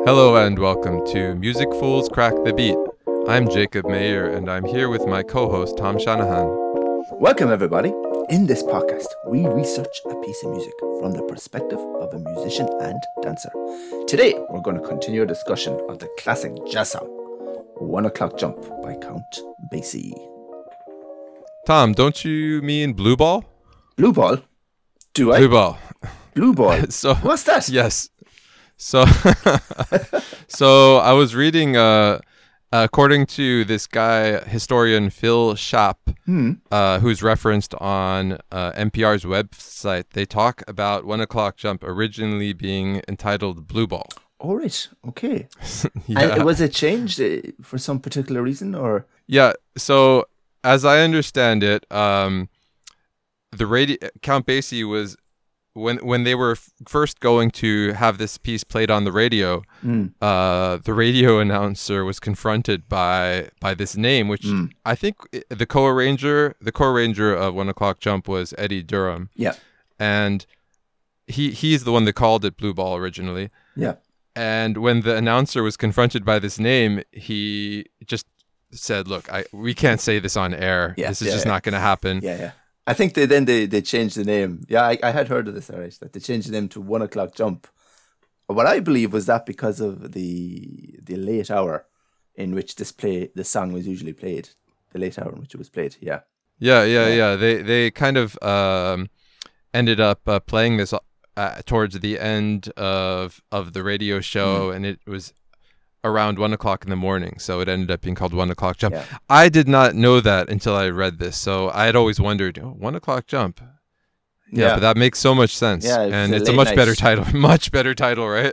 Hello and welcome to Music Fools Crack the Beat. I'm Jacob Mayer and I'm here with my co-host Tom Shanahan. Welcome everybody. In this podcast, we research a piece of music from the perspective of a musician and dancer. Today, we're going to continue a discussion of the classic jazz song, 1 O'Clock Jump by Count Basie. Tom, don't you mean Blue Ball? Blue Ball? Do I? Blue Ball. Blue Ball? So, what's that? Yes. So I was reading, according to this guy, historian Phil Schaap, who's referenced on NPR's website, they talk about 1 O'Clock Jump originally being entitled Blue Ball. All right, okay. Yeah. And was it changed for some particular reason, or? Yeah, so as I understand it, the Count Basie was... When they were first going to have this piece played on the radio, the radio announcer was confronted by this name, which I think the co-arranger of 1 O'Clock Jump was Eddie Durham. Yeah, and he's the one that called it Blue Ball originally. Yeah, and when the announcer was confronted by this name, he just said, "Look, we can't say this on air. This is just not going to happen." Yeah. I think they changed the name. Yeah, I had heard of this, alright, that they changed the name to 1 O'Clock Jump. What I believe was that because of the late hour in which the song was usually played. The late hour in which it was played, yeah. Yeah. They kind of ended up playing this towards the end of the radio show, and it was around 1 o'clock in the morning, so it ended up being called 1 O'Clock Jump. Yeah. I did not know that until I read this, so I had always wondered, 1 O'Clock Jump. Yeah, but that makes so much sense. Yeah, and it's a much better title. Much better title, right?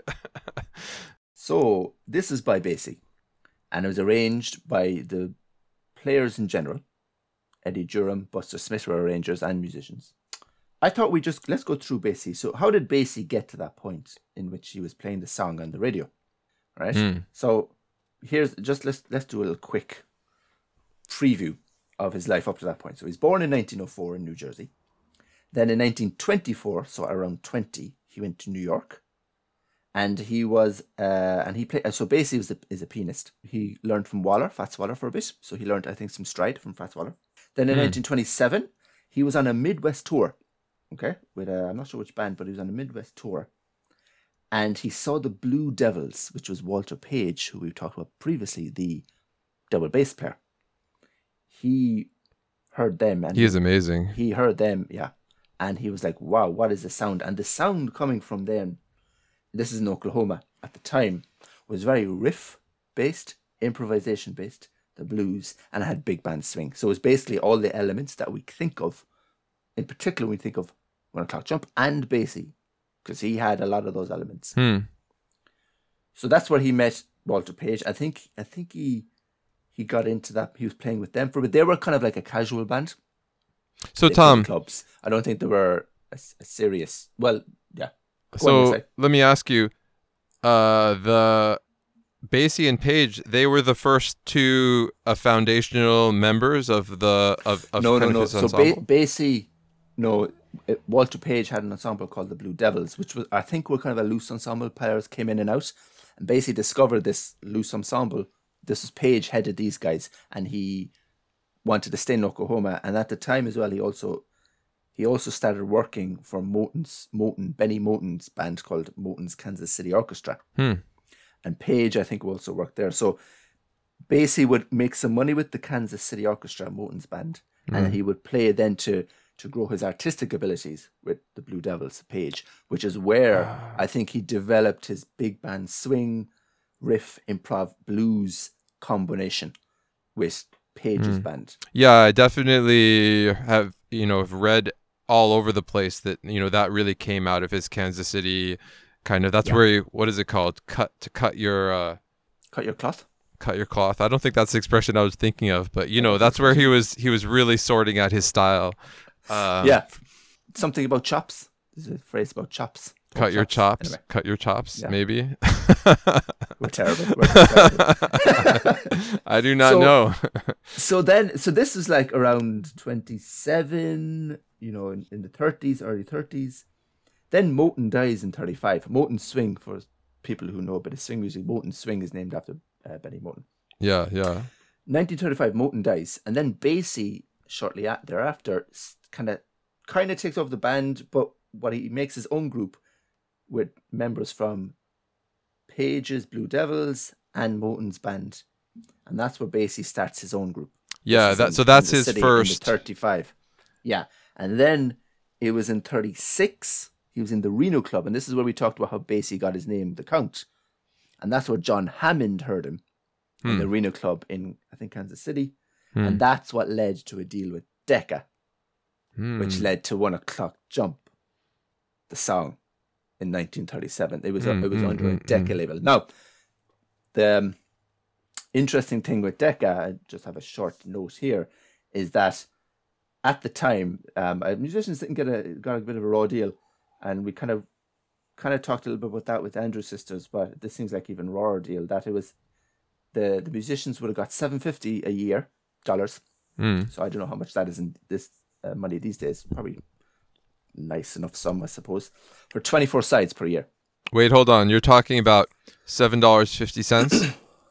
So this is by Basie, and it was arranged by the players in general. Eddie Durham, Buster Smith were arrangers and musicians. I thought let's go through Basie. So how did Basie get to that point in which he was playing the song on the radio? Right. So here's let's do a little quick preview of his life up to that point. So he's born in 1904 in New Jersey. Then in 1924, so around 20, he went to New York, and he was he played. So Basie is a pianist. He learned from Fats Waller for a bit. So he learned, I think, some stride from Fats Waller. Then in 1927, he was on a Midwest tour. Okay, with I'm not sure which band, but he was on a Midwest tour. And he saw the Blue Devils, which was Walter Page, who we talked about previously, the double bass player. He heard them. And he is amazing. He heard them, yeah. And he was like, wow, what is the sound? And the sound coming from them, this is in Oklahoma at the time, was very riff-based, improvisation-based, the blues, and it had big band swing. So it was basically all the elements that we think of, in particular when we think of 1 O'Clock Jump and Basie, because he had a lot of those elements. So that's where he met Walter Page. I think he got into that. He was playing with them but they were kind of like a casual band. So they Tom, clubs. I don't think they were a serious. Well, yeah. So let me ask you, the Basie and Page, they were the first two foundational members of the no. His so ensemble? Walter Page had an ensemble called the Blue Devils, which was, I think, were kind of a loose ensemble. Players came in and out, and Basie discovered this loose ensemble. This was Page headed these guys, and he wanted to stay in Oklahoma. And at the time as well, he also started working for Benny Moten's band called Moten's Kansas City Orchestra. And Page, I think, also worked there. So Basie would make some money with the Kansas City Orchestra, Moten's band, and he would play then to grow his artistic abilities with the Blue Devils, Page, which is where I think he developed his big band swing, riff, improv, blues combination with Page's band. Yeah, I definitely have read all over the place that that really came out of his Kansas City kind of. That's where what is it called? Cut your cloth. Cut your cloth. I don't think that's the expression I was thinking of, but that's where he was really sorting out his style. Something about chops. There's a phrase about chops. Cut your chops. Anyway. Cut your chops. Yeah. Maybe. We're terrible. I do not know. so this is like around 27. In the 30s, early 30s. Then Moten dies in 35. Moten's swing for people who know a bit of swing music, Moten Swing is named after Benny Moten. Yeah, yeah. 1935, Moten dies, and then Basie shortly thereafter kind of takes over the band, but he makes his own group with members from Page's Blue Devils and Moten's band, and that's where Basie starts his own group. Yeah, that's his first. 35. Yeah, and then it was in 36. He was in the Reno Club, and this is where we talked about how Basie got his name, the Count, and that's where John Hammond heard him in the Reno Club in, I think, Kansas City, and that's what led to a deal with Decca, which led to 1 O'Clock Jump, the song, in 1937. It was under a Decca label. Now, the interesting thing with Decca, I just have a short note here, is that at the time, musicians didn't got a bit of a raw deal, and we kind of talked a little bit about that with Andrews Sisters, but this seems like even rawer deal, that it was the musicians would have got $750 a year, dollars. So I don't know how much that is in this money these days. Probably nice enough sum, I suppose, for 24 sides per year. Wait, hold on. You're talking about $7.50?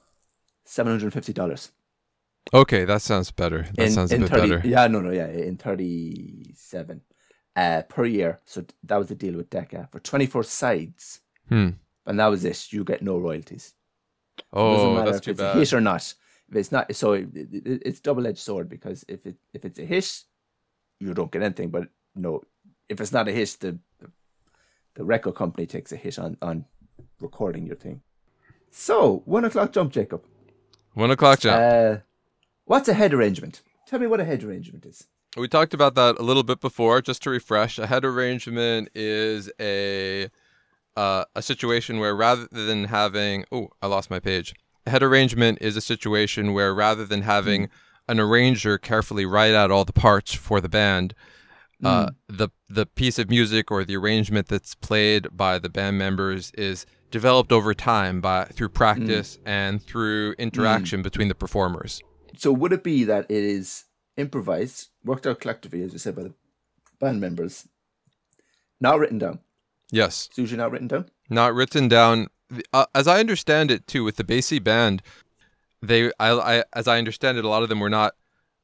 $750. Okay, that sounds better. That sounds a bit better. Yeah, in 37 per year. So that was the deal with Decca for 24 sides, and that was it. You get no royalties. Oh, that's too bad. If it's bad. a hit or not. If it's not, so it's double-edged sword, because if it's a hit, you don't get anything. But no, if it's not a hit, the record company takes a hit on recording your thing. So 1 O'Clock Jump, Jacob. 1 O'Clock Jump. What's a head arrangement? Tell me what a head arrangement is. We talked about that a little bit before. Just to refresh, a head arrangement is a situation where rather than having... Oh, I lost my page. A head arrangement is a situation where rather than having an arranger carefully write out all the parts for the band, the piece of music or the arrangement that's played by the band members is developed over time through practice and through interaction between the performers. So would it be that it is improvised, worked out collectively, as you said, by the band members, not written down? Yes. It's usually not written down? Not written down. As I understand it, too, with the Basie band, as I understand it, a lot of them were not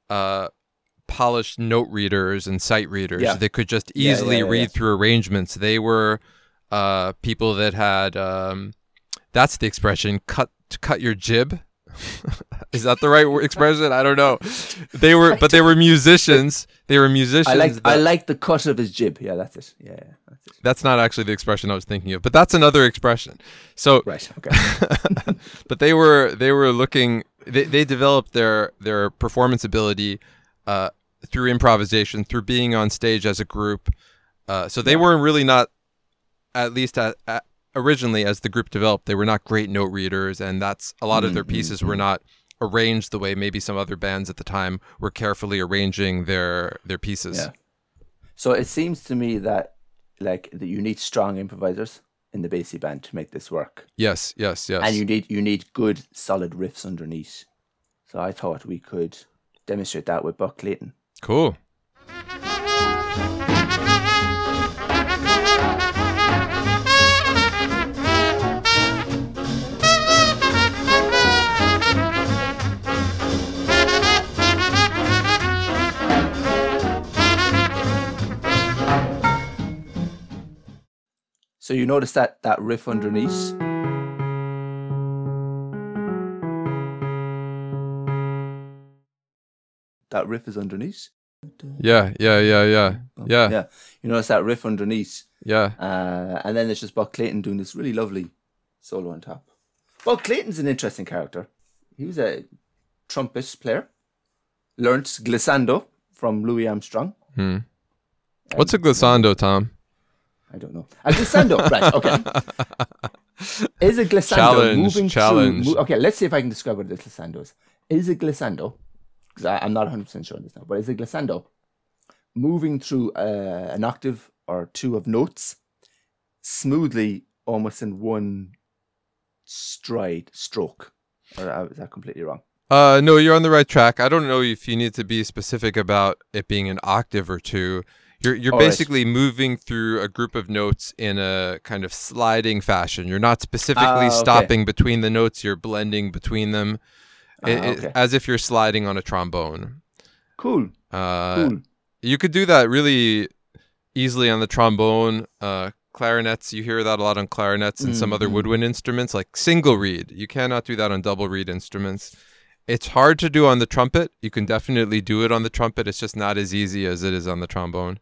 polished note readers and sight readers. Yeah. They could just easily read through arrangements. They were people that had, that's the expression, cut your jib. Is that the right expression? I don't know. They were musicians. They were musicians. I like the cut of his jib. Yeah, that's it. Yeah, that's it. That's not actually the expression I was thinking of, but that's another expression. So right, okay. But they were looking. They developed their performance ability through improvisation, through being on stage as a group. So they weren't really not, at least originally as the group developed, they were not great note readers, and that's a lot of their pieces were not arranged the way maybe some other bands at the time were carefully arranging their pieces. Yeah. So it seems to me that that you need strong improvisers in the Basie band to make this work. Yes. And you need good solid riffs underneath. So I thought we could demonstrate that with Buck Clayton. Cool. So you notice that riff underneath? That riff is underneath? Yeah. You notice that riff underneath? Yeah. And then it's just Buck Clayton doing this really lovely solo on top. Buck Clayton's an interesting character. He was a trumpet player. Learnt glissando from Louis Armstrong. What's a glissando, Tom? I don't know. A glissando, right, okay. Is a glissando moving through... Okay, let's see if I can describe what a glissando is. Is a glissando, because I'm not 100% sure on this now, but is a glissando moving through an octave or two of notes smoothly, almost in one stroke? Or is that completely wrong? No, you're on the right track. I don't know if you need to be specific about it being an octave or two. You're All right. basically moving through a group of notes in a kind of sliding fashion. You're not specifically Okay. stopping between the notes. You're blending between them, Okay. as if you're sliding on a trombone. Cool. Cool. You could do that really easily on the trombone. Clarinets, you hear that a lot on clarinets and some other woodwind instruments, like single reed. You cannot do that on double reed instruments. It's hard to do on the trumpet. You can definitely do it on the trumpet. It's just not as easy as it is on the trombone.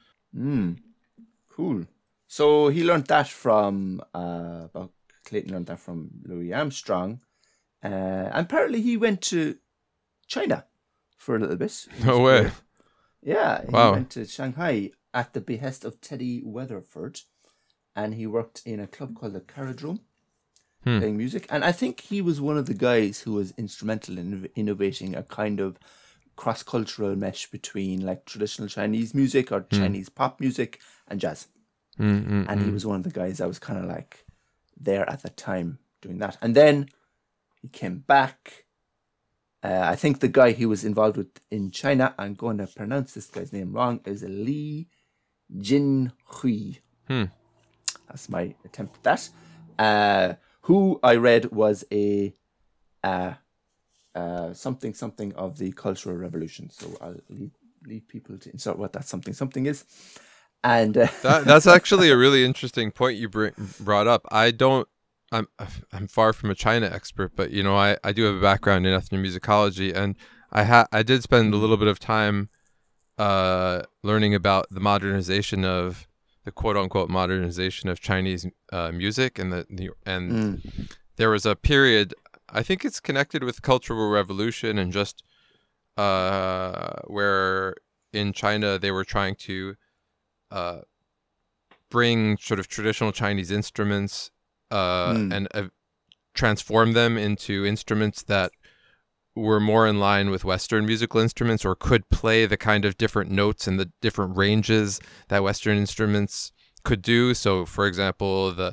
Cool. So he learned that from Clayton learned that from Louis Armstrong, and apparently he went to China for a little bit. No way. Yeah, he Wow. went to Shanghai at the behest of Teddy Weatherford, and he worked in a club called the Caradrome, playing music. And I think he was one of the guys who was instrumental in innovating a kind of cross-cultural mesh between like traditional Chinese music or Chinese pop music and jazz. And he was one of the guys that was kind of like there at the time doing that. And then he came back. I think the guy he was involved with in China, I'm going to pronounce this guy's name wrong, is Li Jinhui. That's my attempt at that. Who I read was a something of the Cultural Revolution. So I'll leave people to insert what that something is. And That's actually a really interesting point you brought up. I'm far from a China expert, but you know, I do have a background in ethnomusicology, and I did spend a little bit of time learning about the modernization of the quote unquote modernization of Chinese music, and there was a period, I think it's connected with Cultural Revolution, and just where in China they were trying to bring sort of traditional Chinese instruments and transform them into instruments that were more in line with Western musical instruments, or could play the kind of different notes and the different ranges that Western instruments could do. So, for example, the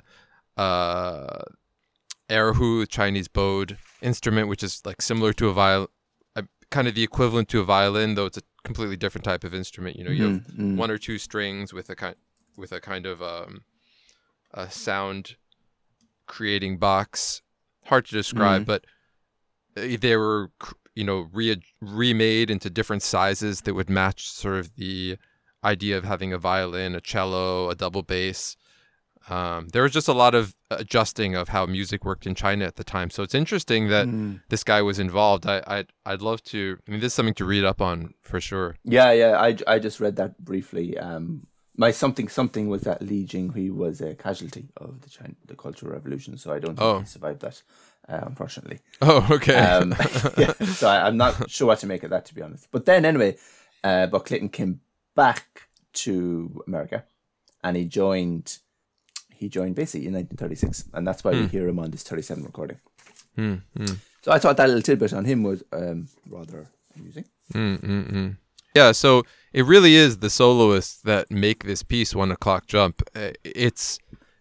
erhu, Chinese bowed instrument, which is like similar to a violin, kind of the equivalent to a violin, though it's a completely different type of instrument. You know, you have one or two strings with a kind of a sound creating box. Hard to describe, but they were, you know, remade into different sizes that would match sort of the idea of having a violin, a cello, a double bass. There was just a lot of adjusting of how music worked in China at the time. So it's interesting that this guy was involved. I'd love to. I mean, this is something to read up on for sure. Yeah. I just read that briefly. My something was that Li Jinghui was a casualty of the Cultural Revolution, so I don't think he survived that, unfortunately. Oh, okay. Yeah, so I'm not sure what to make of that, to be honest. But then anyway, Buck Clayton came back to America, and he joined Basie in 1936, and that's why we hear him on this 37 recording. So I thought that little tidbit on him was rather amusing. Yeah, so it really is the soloists that make this piece 1 o'clock jump. It's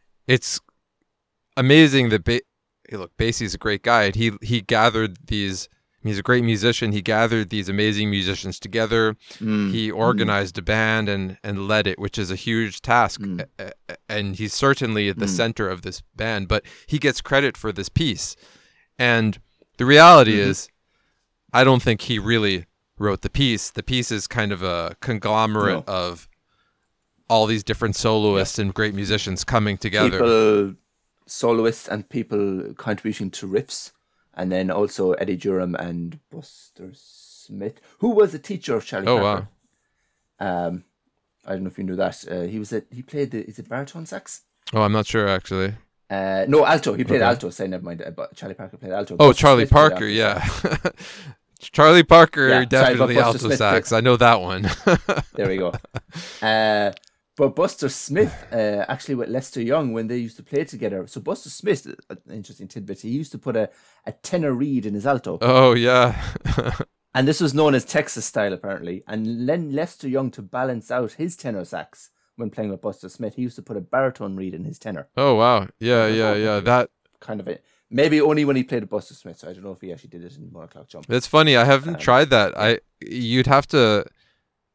amazing that look, Basie's a great guy. He gathered these. He's a great musician. He gathered these amazing musicians together. He organized a band and led it, which is a huge task. And he's certainly at the center of this band, but he gets credit for this piece. And the reality is, I don't think he really wrote the piece. The piece is kind of a conglomerate of all these different soloists and great musicians coming together. Soloists and people contributing to riffs. And then also Eddie Durham and Buster Smith, who was a teacher of Charlie Parker. Wow. I don't know if you knew that. He played is it baritone sax? Oh, I'm not sure actually. No, alto. He played alto. Say never mind. But Charlie Parker played alto. Oh, Charlie Parker, yeah. Charlie Parker, definitely alto sax. I know that one. There we go. But Buster Smith, actually with Lester Young, when they used to play together. So Buster Smith, an interesting tidbit, he used to put a tenor reed in his alto. Oh, yeah. And this was known as Texas style, apparently. And then Lester Young, to balance out his tenor sax when playing with Buster Smith, he used to put a baritone reed in his tenor. Oh, wow. Yeah. That kind of it. Maybe only when he played with Buster Smith. So I don't know if he actually did it in 1 o'clock jump. It's funny. I haven't tried that. You'd have to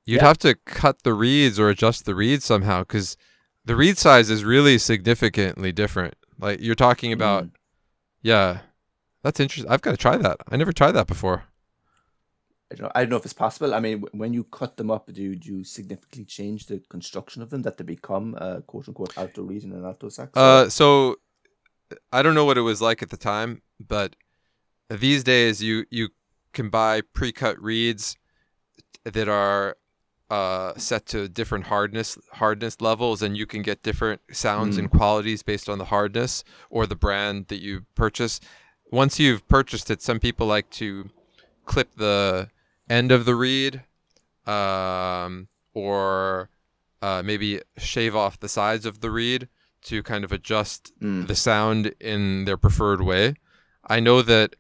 you'd have to cut the reeds or adjust the reeds somehow, because the reed size is really significantly different. Like you're talking about, yeah, that's interesting. I've got to try that. I never tried that before. I don't know if it's possible. I mean, when you cut them up, do you significantly change the construction of them that they become quote unquote alto reed and an alto sax? So I don't know what it was like at the time, but these days you can buy pre-cut reeds that are set to different hardness levels, and you can get different sounds and qualities based on the hardness or the brand that you purchase. Once you've purchased it, some people like to clip the end of the reed, or maybe shave off the sides of the reed to kind of adjust the sound in their preferred way. I know that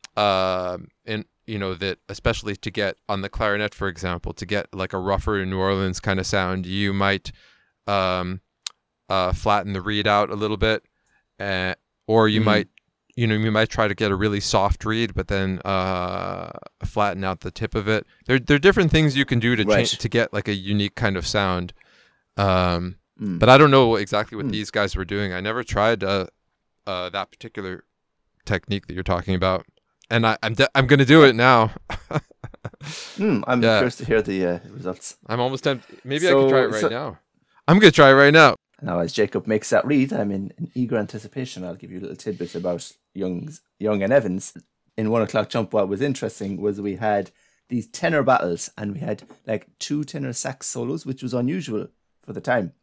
that especially to get on the clarinet, for example, to get like a rougher New Orleans kind of sound, you might flatten the reed out a little bit, or you might try to get a really soft reed, but then flatten out the tip of it. There are different things you can do to change to get like a unique kind of sound. But I don't know exactly what these guys were doing. I never tried that particular technique that you're talking about, and I'm going to do it now. I'm curious to hear the results. I'm almost tempted. Maybe I could try it right now. I'm going to try it right now. Now, as Jacob makes that read, I'm in eager anticipation. I'll give you a little tidbit about Young and Evans. In 1 o'clock jump, what was interesting was we had these tenor battles, and we had like 2 tenor sax solos, which was unusual for the time.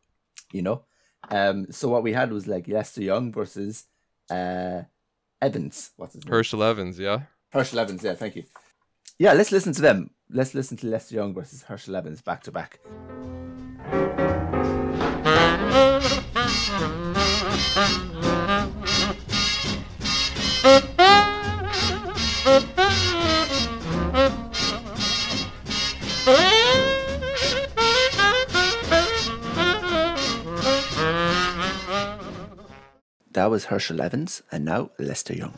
So what we had was like Lester Young versus Evans. What's his name? Herschel Evans, yeah. Herschel Evans, yeah, thank you. Yeah, let's listen to them. Let's listen to Lester Young versus Herschel Evans back to back. That was Herschel Evans, and now Lester Young.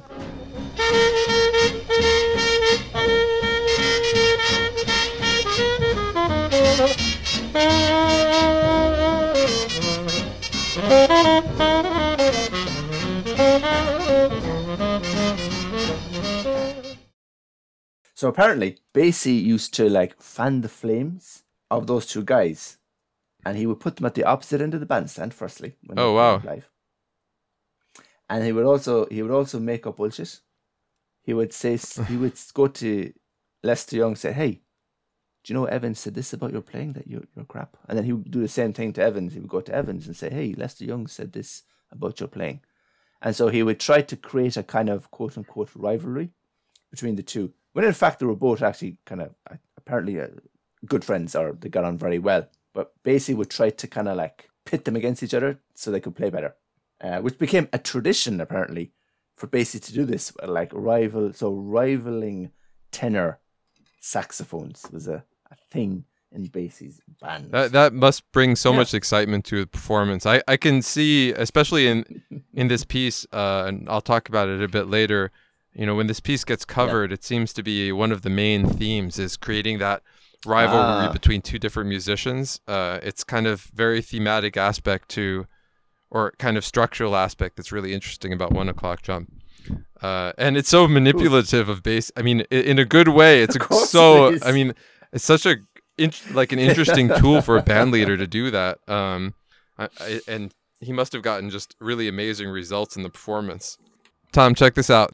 So apparently, Basie used to like fan the flames of those 2 guys, and he would put them at the opposite end of the bandstand. Firstly, when they were live, and he would also make up bullshit. He would go to Lester Young and say, "Hey, do you know Evans said this about your playing, that you're crap?" And then he would do the same thing to Evans. He would go to Evans and say, "Hey, Lester Young said this about your playing." And so he would try to create a kind of quote unquote rivalry between the two, when in fact they were both actually kind of apparently good friends, or they got on very well. But Basie would try to kind of like pit them against each other so they could play better, which became a tradition apparently for Basie to do this, like rivaling tenor saxophones was a thing in Basie's band. That must bring so much excitement to a performance. I can see, especially in this piece, and I'll talk about it a bit later, when this piece gets covered, it seems to be one of the main themes is creating that rivalry between 2 different musicians. It's kind of very thematic aspect or kind of structural aspect that's really interesting about 1 o'clock jump. And it's so manipulative of bass. I mean, in a good way. It's it's such an interesting tool for a band leader to do that. And he must have gotten just really amazing results in the performance. Tom, check this out.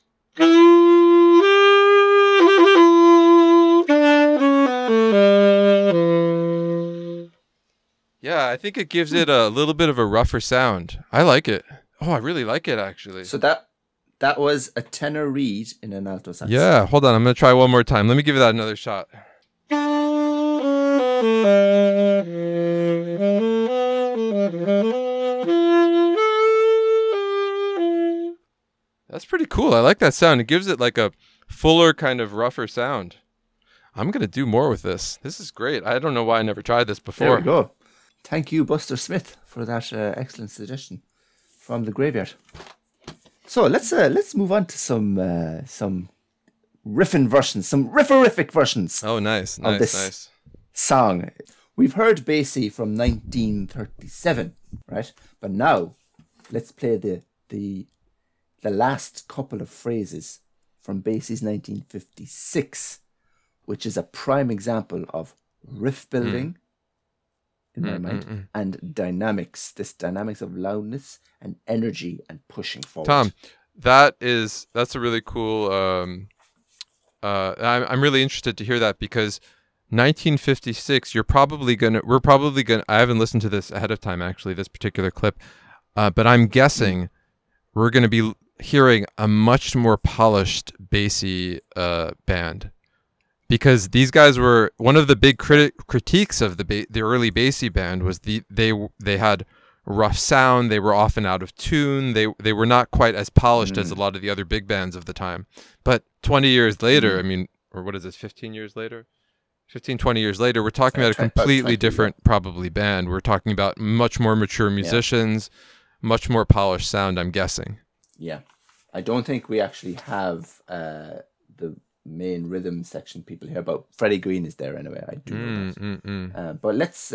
Yeah, I think it gives it a little bit of a rougher sound. I like it. Oh, I really like it, actually. So that was a tenor reed in an alto sax. Yeah, hold on. I'm going to try one more time. Let me give that another shot. That's pretty cool. I like that sound. It gives it like a fuller, kind of rougher sound. I'm going to do more with this. This is great. I don't know why I never tried this before. There we go. Thank you, Buster Smith, for that excellent suggestion from the graveyard. So let's move on to some riffing versions, some rifferific versions. Oh, nice. song. We've heard Basie from 1937, right? But now let's play the last couple of phrases from Basie's 1956, which is a prime example of riff building in my mind and dynamics. This dynamics of loudness and energy and pushing forward. Tom, that's a really cool. I'm really interested to hear that because 1956. We're probably gonna. I haven't listened to this ahead of time, actually, this particular clip, but I'm guessing we're gonna be hearing a much more polished Basie band, because these guys were one of the big critiques of the early Basie band was they had rough sound. They were often out of tune. They were not quite as polished as a lot of the other big bands of the time. But 20 years later, I mean, or what is this, 15 years later? 15, 20 years later, we're talking about a completely different, probably, band. We're talking about much more mature musicians, much more polished sound, I'm guessing. Yeah. I don't think we actually have the main rhythm section people here, but Freddie Green is there anyway. I do know that. But let's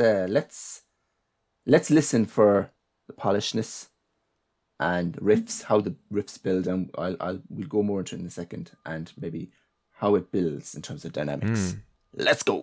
listen for the polishedness and riffs, how the riffs build, and we'll go more into it in a second, and maybe how it builds in terms of dynamics. Let's go.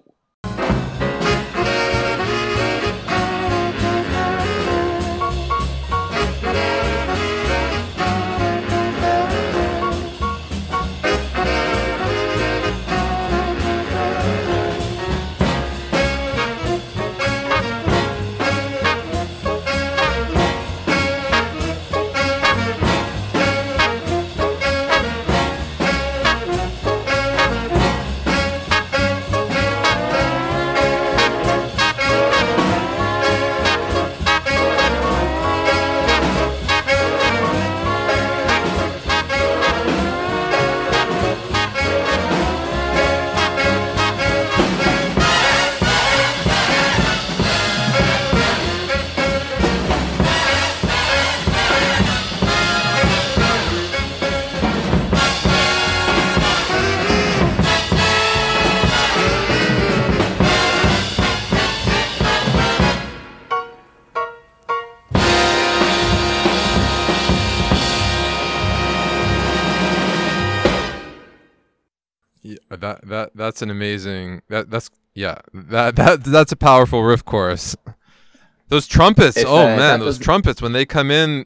That's an amazing that's a powerful riff chorus. Those trumpets, those trumpets when they come in,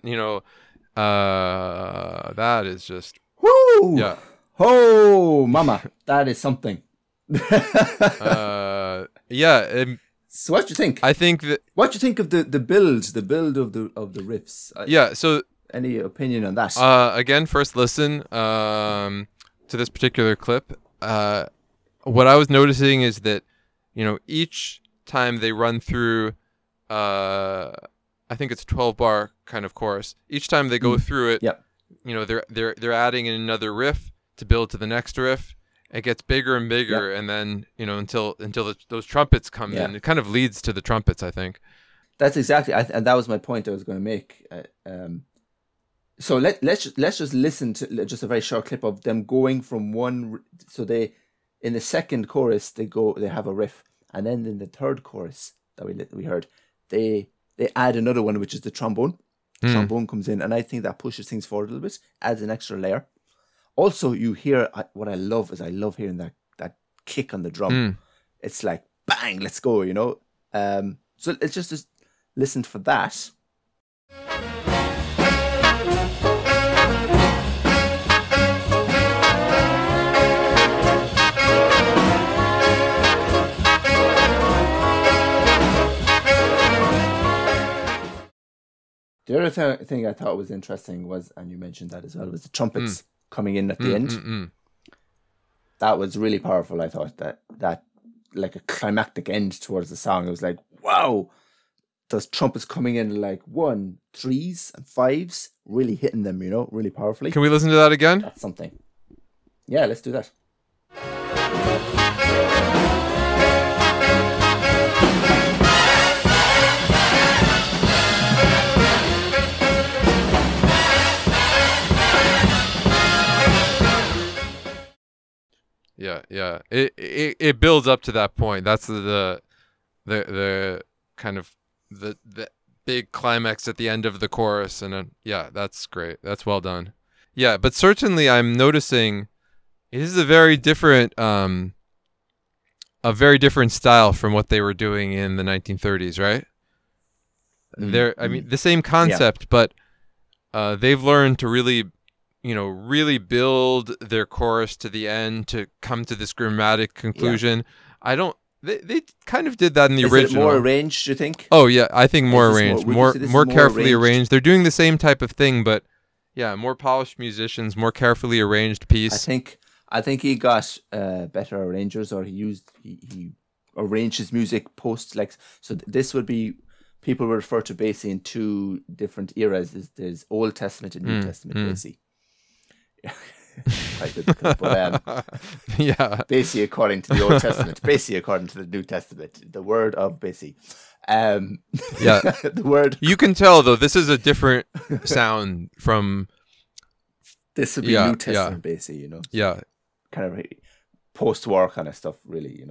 that is just whoo! Yeah. Oh, mama, that is something. Yeah. So what do you think? I think that. What do you think of the build of the riffs? Yeah. So. Any opinion on that? Again, first listen to this particular clip. What I was noticing is that, each time they run through, I think it's a 12-bar kind of chorus. Each time they go through it, they're adding in another riff to build to the next riff. It gets bigger and bigger, and then until those trumpets come in, it kind of leads to the trumpets, I think. That's exactly, and that was my point I was going to make. So let's just listen to just a very short clip of them going from one. So they, in the second chorus, they have a riff, and then in the third chorus that we heard, they add another one, which is the trombone. Trombone comes in, and I think that pushes things forward a little bit, adds an extra layer. Also, you hear what I love hearing that kick on the drum. It's like bang, let's go, So let's just listen for that. The other thing I thought was interesting was, and you mentioned that as well, was the trumpets coming in at the end. That was really powerful. I thought that like a climactic end towards the song. It was like, wow, those trumpets coming in like 1, 3s and 5s, really hitting them, really powerfully. Can we listen to that again? That's something. Yeah, let's do that. Yeah, yeah. It builds up to that point. That's the kind of the big climax at the end of the chorus, and yeah, that's great. That's well done. Yeah, but certainly I'm noticing it is a very different style from what they were doing in the 1930s, right? I mean, the same concept, but they've learned to really, really build their chorus to the end to come to this dramatic conclusion. Yeah. They kind of did that in the original. Is it more arranged, you think? Oh yeah, I think more arranged, more carefully arranged. They're doing the same type of thing, but yeah, more polished musicians, more carefully arranged piece. I think he got better arrangers, or he arranged his music post, like, so this would be, people refer to Basie in two different eras. There's Old Testament and New Testament Basie. Quite difficult, but yeah, Basie according to the Old Testament, Basie according to the New Testament, the word of Basie. Yeah, the word. You can tell though, this is a different sound from. This would be New Testament Basie, Yeah, kind of post-war kind of stuff, really,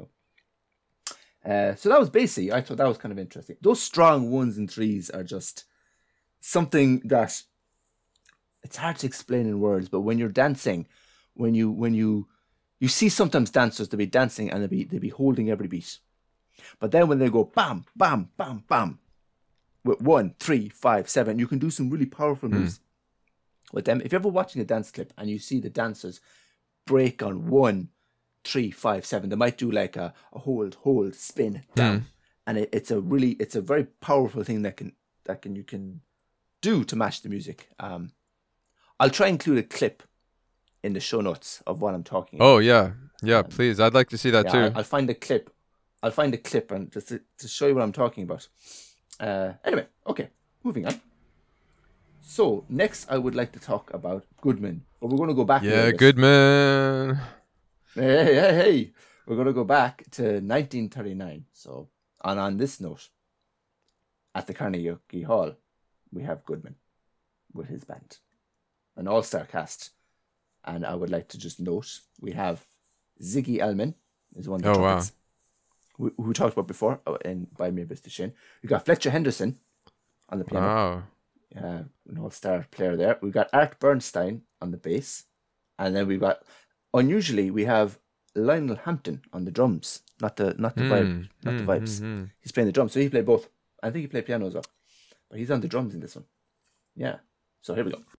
So that was Basie. I thought that was kind of interesting. Those strong 1s and 3s are just something that it's hard to explain in words, but when you're dancing, when you see sometimes dancers, they'll be dancing and they'll be holding every beat. But then when they go bam, bam, bam, bam, with 1, 3, 5, 7, you can do some really powerful moves with them. If you're ever watching a dance clip and you see the dancers break on 1, 3, 5, 7, they might do like a hold, spin, down. And it's a very powerful thing that you can do to match the music. I'll try and include a clip in the show notes of what I'm talking about. Oh yeah, please. I'd like to see that too. I'll find a clip. And just to show you what I'm talking about. Anyway, okay, moving on. So next, I would like to talk about Goodman, but we're going to go back. Yeah, Goodman. Hey! We're going to go back to 1939. So, on this note, at the Carnegie Hall, we have Goodman with his band, an all-star cast. And I would like to just note, we have Ziggy Elman is one of the trumpets, who we talked about before in By Me Mr. Shin. We got Fletcher Henderson on the piano. Wow. An all-star player there. We've got Art Bernstein on the bass. And then we've got, unusually, we have Lionel Hampton on the drums. Not the vibes. He's playing the drums. So he played both. I think he played piano as well. But he's on the drums in this one. Yeah. So here we go.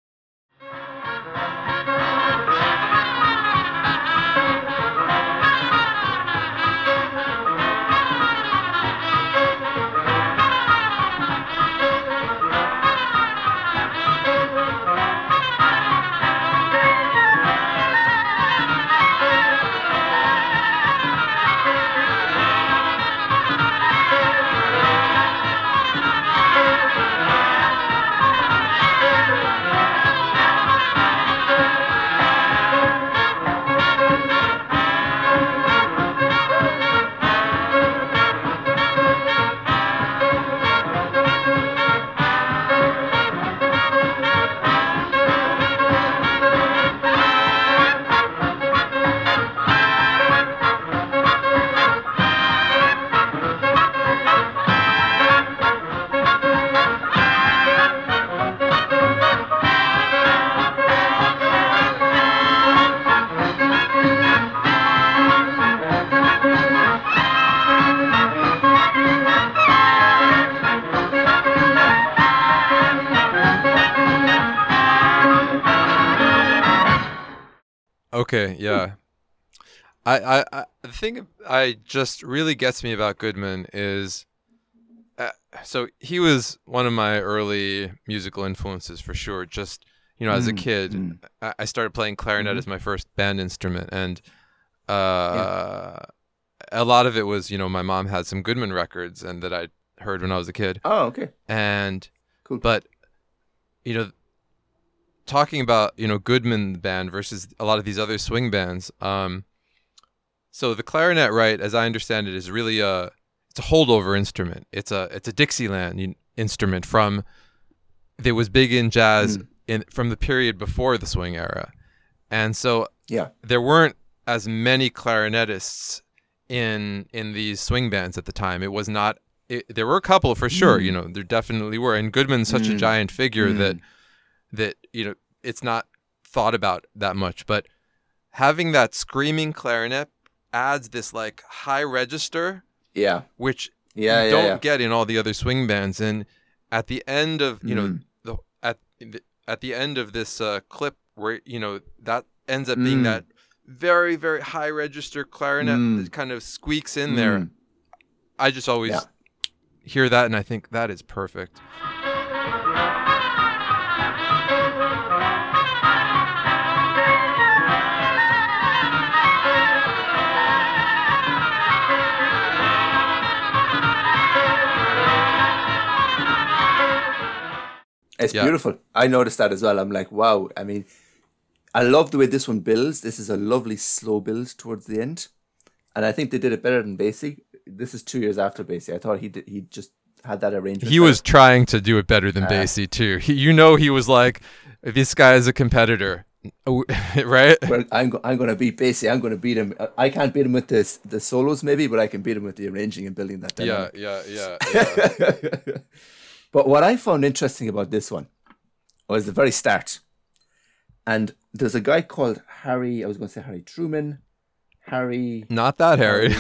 Okay, yeah. I the thing I just really gets me about Goodman is, so he was one of my early musical influences for sure. Just, as a kid, I started playing clarinet as my first band instrument, and a lot of it was, my mom had some Goodman records and that I heard when I was a kid. Oh, okay. And cool. But talking about Goodman band versus a lot of these other swing bands, so the clarinet, right, as I understand it, is really it's a holdover instrument. It's a Dixieland instrument that was big in jazz from the period before the swing era, and so there weren't as many clarinetists in these swing bands at the time. It was not. There were a couple for sure. There definitely were. And Goodman's such a giant figure that it's not thought about that much. But having that screaming clarinet adds this like high register, which you don't get in all the other swing bands. And at the end of at the end of this clip, where that ends up being that very, very high register clarinet that kind of squeaks in there. I just always hear that, and I think that is perfect. It's beautiful. I noticed that as well. I'm like, wow. I mean, I love the way this one builds. This is a lovely slow build towards the end. And I think they did it better than Basie. This is 2 years after Basie. I thought he just had that arrangement. He was trying to do it better than Basie too. He was like, this guy is a competitor, right? Well, I'm going to beat Basie. I'm going to beat him. I can't beat him with the solos maybe, but I can beat him with the arranging and building that dynamic. Yeah. But what I found interesting about this one was the very start. And there's a guy called Harry, I was going to say Harry Truman. Not that Harry.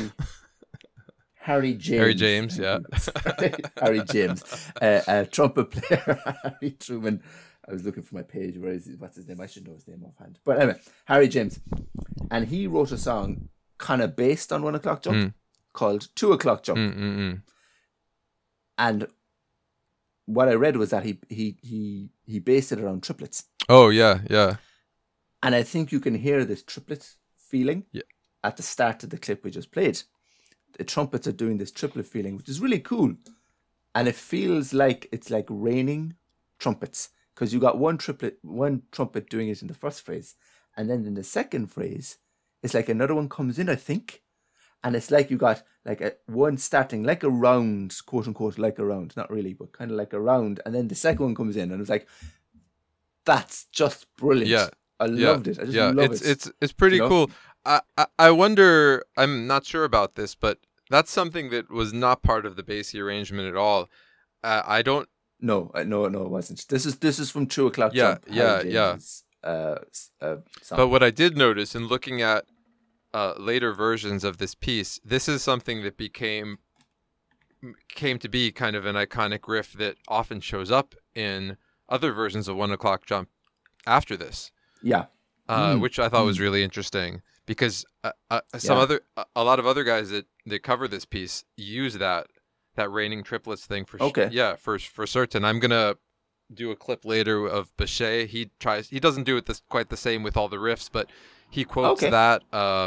Harry James. Harry James, yeah. Harry James. Trumpet player, Harry Truman. I was looking for my page. What's his name? I should know his name offhand. But anyway, Harry James. And he wrote a song kind of based on 1 O'Clock Jump called 2 O'Clock Jump. And what I read was that he based it around triplets. Oh, yeah. And I think you can hear this triplet feeling at the start of the clip we just played. The trumpets are doing this triplet feeling, which is really cool. And it feels like it's like raining trumpets, because you got one trumpet doing it in the first phrase. And then in the second phrase, it's like another one comes in, I think. And it's like you got like one starting like a round, quote unquote, like a round. Not really, but kind of like a round. And then the second one comes in and it's like, that's just brilliant. Yeah. I loved it. I just love it. It's pretty cool. I wonder, I'm not sure about this, but that's something that was not part of the Basie arrangement at all. I don't. No, it wasn't. This is from 2 O'Clock Jump. Yeah. Song. But what I did notice in looking at later versions of this piece, this is something that came to be kind of an iconic riff that often shows up in other versions of 1 O'Clock Jump after this. Yeah. Which I thought was really interesting, because a lot of other guys that cover this piece use that raining triplets thing for certain. I'm gonna do a clip later of Bechet. He doesn't do it quite the same with all the riffs, but he quotes that.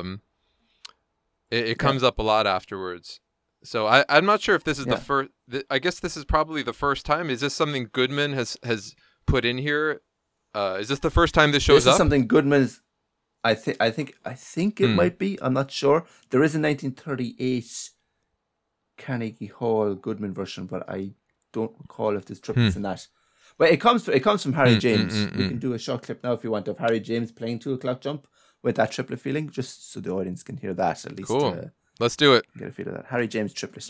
It comes up a lot afterwards. So I'm not sure if this is the first. I guess this is probably the first time. Is this something Goodman has put in here? Is this the first time this shows up? This is something Goodman's. I think it might be. I'm not sure. There is a 1938 Carnegie Hall Goodman version, but I don't recall if there's triplets in that. But it comes from Harry James. We can do a short clip now if you want of Harry James playing 2 O'Clock Jump with that triplet feeling, just so the audience can hear that at least. Cool. Let's do it. Get a feel of that. Harry James triplet.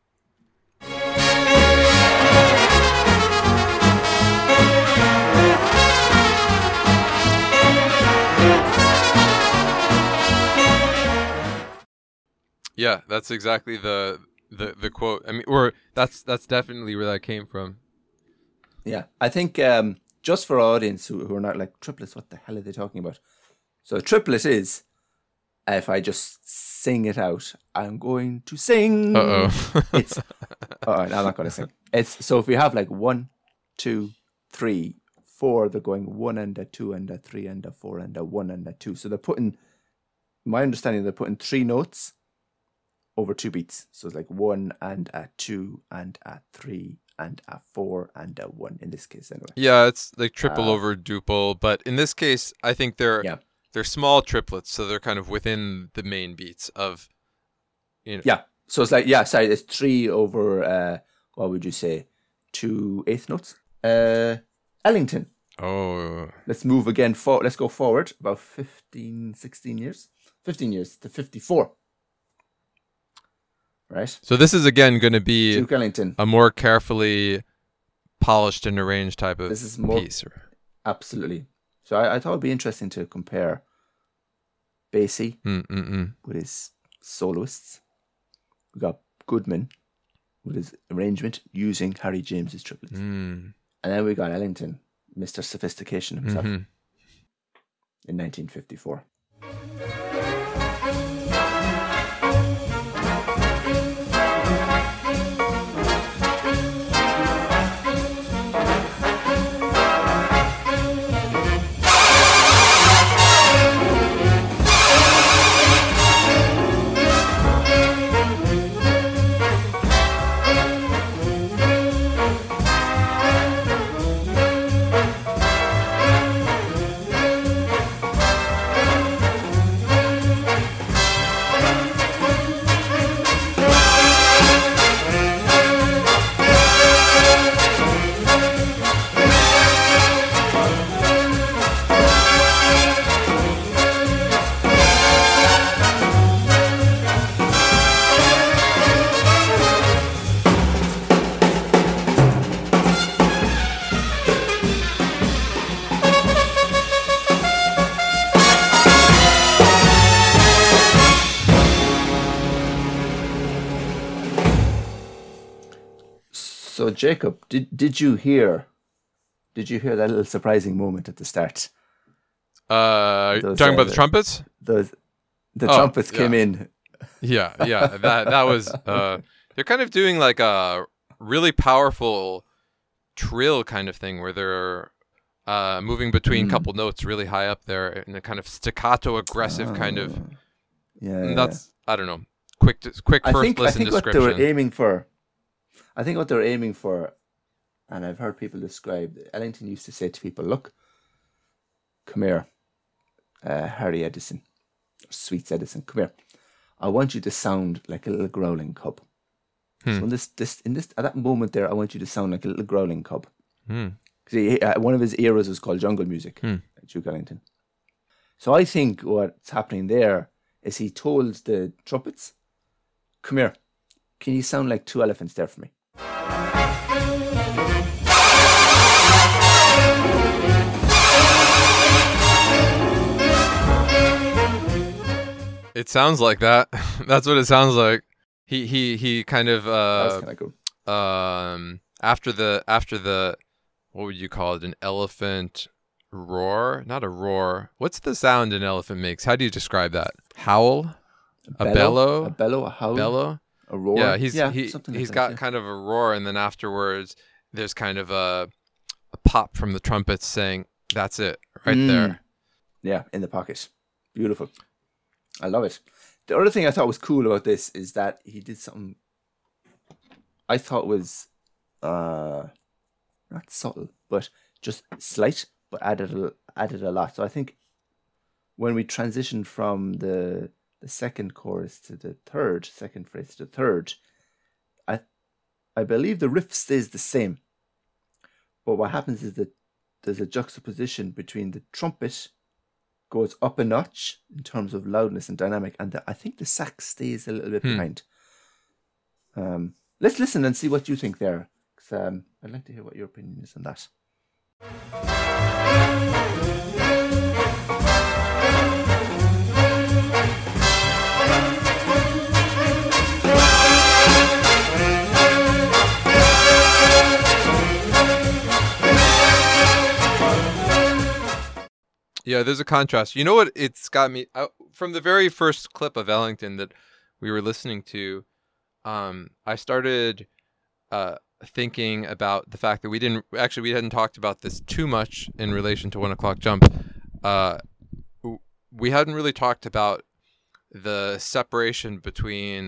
Yeah, that's exactly the quote. I mean, or that's definitely where that came from. Yeah, I think just for our audience who are not like, triplets, what the hell are they talking about? So a triplet is, if I just sing it out, I'm going to sing. It's no, I'm not going to sing. It's so if we have like 1, 2, 3, 4, they're going 1 and a 2 and a 3 and a 4 and a 1 and a 2. So they're putting, my understanding, they're putting 3 notes over 2 beats. So it's like 1 and a 2 and a 3 and a 4 and a 1 in this case anyway. Yeah, it's like triple over duple, but in this case, I think they're small triplets, so they're kind of within the main beats of, Yeah, so it's like, it's 3 over, what would you say, 2 eighth notes? Ellington. Oh. Let's move again, let's go forward about 15, 16 years. 15 years to 54. Right? So this is again going to be Duke Ellington. a more carefully polished and arranged type of This is more, piece. Absolutely. So I thought it'd be interesting to compare Basie with his soloists. We got Goodman with his arrangement using Harry James's triplets. And then we got Ellington, Mr. Sophistication himself, in 1954. So Jacob, did you hear that little surprising moment at the start? Talking about the trumpets? The trumpets came in. Yeah. That was they're kind of doing like a really powerful trill kind of thing where they're moving between couple notes really high up there in a kind of staccato aggressive kind of. Yeah. That's I don't know. Quick first listen description. What they were aiming for. I think what they're aiming for, and I've heard people describe, Ellington used to say to people, look, come here, Harry Edison, or Sweets Edison, come here. I want you to sound like a little growling cub. So in this at that moment there, I want you to sound like a little growling cub. Because one of his eras was called jungle music, Duke Ellington. So I think what's happening there is he told the trumpets, come here, can you sound like two elephants there for me? It sounds like that. That's what it sounds like. He kind of That was kind of cool. After the what would you call it? An elephant roar? Not a roar. What's the sound an elephant makes? How do you describe that? Howl? A bellow? A bellow, a howl. Bellow? A roar. Yeah, he's like got kind of a roar, and then afterwards there's kind of a pop from the trumpets saying, that's it, right there. Yeah, in the pocket. Beautiful. I love it. The other thing I thought was cool about this is that he did something I thought was not subtle, but just slight, but added a lot. So I think when we transitioned from the second chorus to the second phrase to the third, I believe the riff stays the same. But what happens is that there's a juxtaposition between the trumpet goes up a notch in terms of loudness and dynamic, and I think the sax stays a little bit behind. Let's listen and see what you think there. 'Cause, I'd like to hear what your opinion is on that. Yeah, there's a contrast. You know what? It's got me from the very first clip of Ellington that we were listening to. I started thinking about the fact that we hadn't talked about this too much in relation to 1 O'Clock Jump. We hadn't really talked about the separation between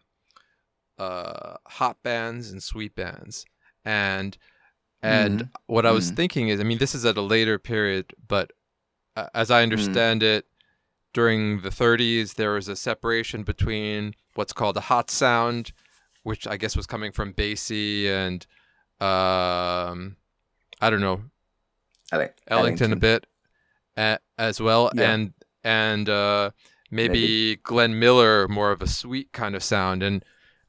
hot bands and sweet bands, and what I was thinking is, I mean, this is at a later period, but as I understand it, during the 30s, there was a separation between what's called a hot sound, which I guess was coming from Basie and I don't know, Ellington a bit as well, yeah. and maybe Glenn Miller, more of a sweet kind of sound, and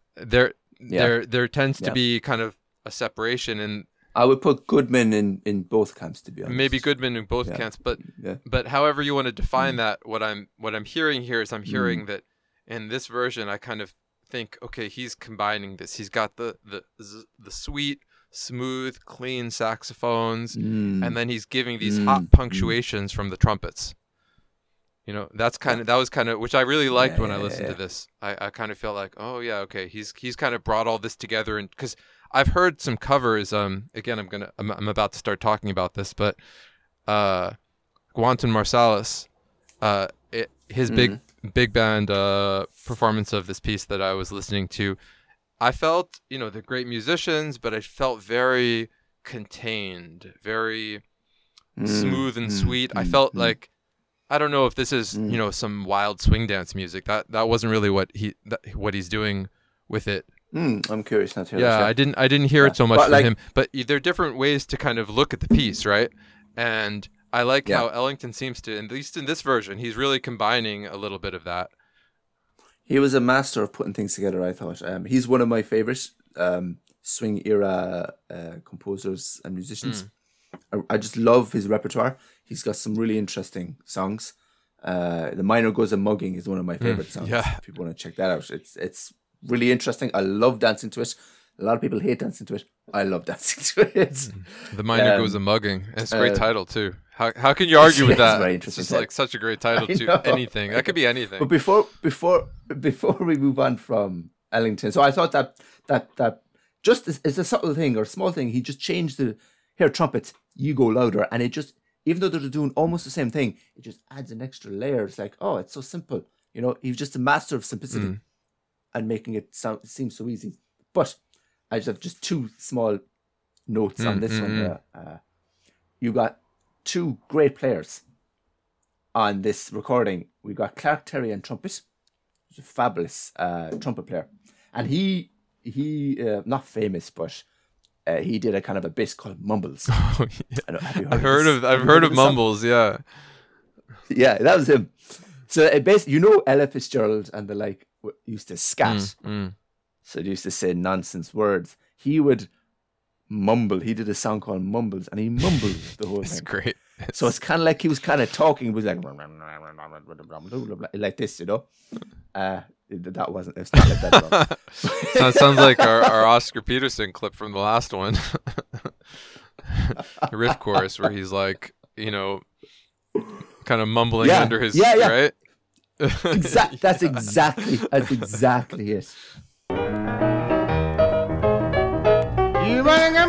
there tends to be kind of a separation. And I would put Goodman in both camps, to be honest. Maybe Goodman in both camps, but however you want to define that, what I'm hearing here is I'm hearing that in this version, I kind of think, okay, he's combining this. He's got the sweet, smooth, clean saxophones, and then he's giving these hot punctuations from the trumpets. You know, that was kind of, which I really liked when I listened to this. I kind of felt like, oh yeah, okay, he's kind of brought all this together, and because I've heard some covers. Again, I'm about to start talking about this, but Wynton Marsalis, his big band performance of this piece that I was listening to, I felt, they're great musicians, but I felt very contained, very smooth and sweet. I felt like, I don't know if this is some wild swing dance music. That wasn't really what he's doing with it. I'm curious not to hear that. I didn't hear it so much from him, but there are different ways to kind of look at the piece, right? And I like how Ellington seems to, at least in this version, he's really combining a little bit of that. He was a master of putting things together, I thought. He's one of my favorite swing era composers and musicians. I just love his repertoire. He's got some really interesting songs. The Minor Goes a Mugging is one of my favorite songs. Yeah. If you want to check that out, it's really interesting. I love dancing to it. A lot of people hate dancing to it. I love dancing to it. The Minor Goes a Mugging. It's a great title too. How can you argue with that? It's just like such a great title to anything. That could be anything. But before we move on from Ellington, so I thought that just as a subtle thing or small thing, he just changed the trumpets. You go louder, and it just, even though they're doing almost the same thing, it just adds an extra layer. It's like, oh, it's so simple. He was just a master of simplicity and making it seem so easy. But I just have just two small notes on this one here. You got two great players on this recording. We got Clark Terry on trumpet. He's a fabulous trumpet player, and he not famous, but he did a kind of a bit called Mumbles. Oh, yeah. I've heard of Mumbles. Yeah, that was him. So basically, Ella Fitzgerald and the like used to scat. So they used to say nonsense words. He would mumble. He did a song called Mumbles, and he mumbled the whole thing. It's great. So it's kind of like he was kind of talking. He was like this, that wasn't. It's not like that. So it sounds like our Oscar Peterson clip from the last one, the riff chorus, where he's like, kind of mumbling under his right. That's exactly it. You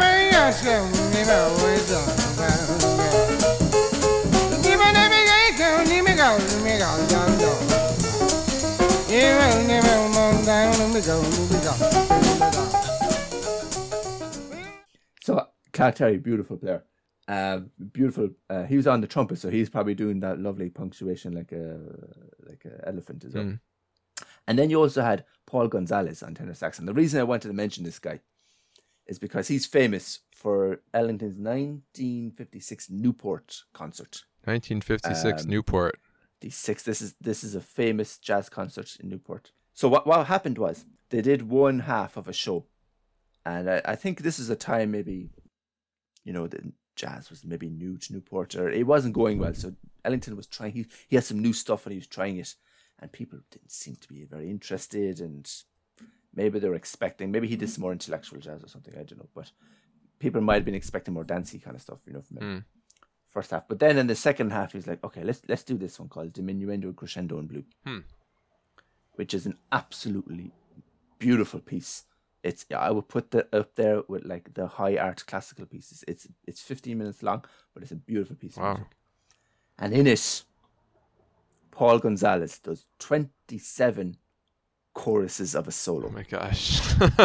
So Clark Terry, beautiful player. Beautiful. He was on the trumpet, so he's probably doing that lovely punctuation like a elephant as well. And then you also had Paul Gonzalez on tenor sax. And the reason I wanted to mention this guy is because he's famous for Ellington's 1956 Newport concert. 1956 Newport. This is a famous jazz concert in Newport. So what happened was they did one half of a show, and I think this is a time maybe, the jazz was maybe new to Newport, or it wasn't going well. So Ellington was trying. He had some new stuff and he was trying it, and people didn't seem to be very interested, and maybe they were expecting, maybe he did some more intellectual jazz or something, I don't know, but people might have been expecting more dancey kind of stuff, from him. First half. But then in the second half, he's like, okay, let's do this one called Diminuendo, Crescendo, and Blue, which is an absolutely beautiful piece. I would put that up there with like the high art classical pieces. It's 15 minutes long, but it's a beautiful piece of music. And in it, Paul Gonzalez does 27 choruses of a solo. Oh my gosh.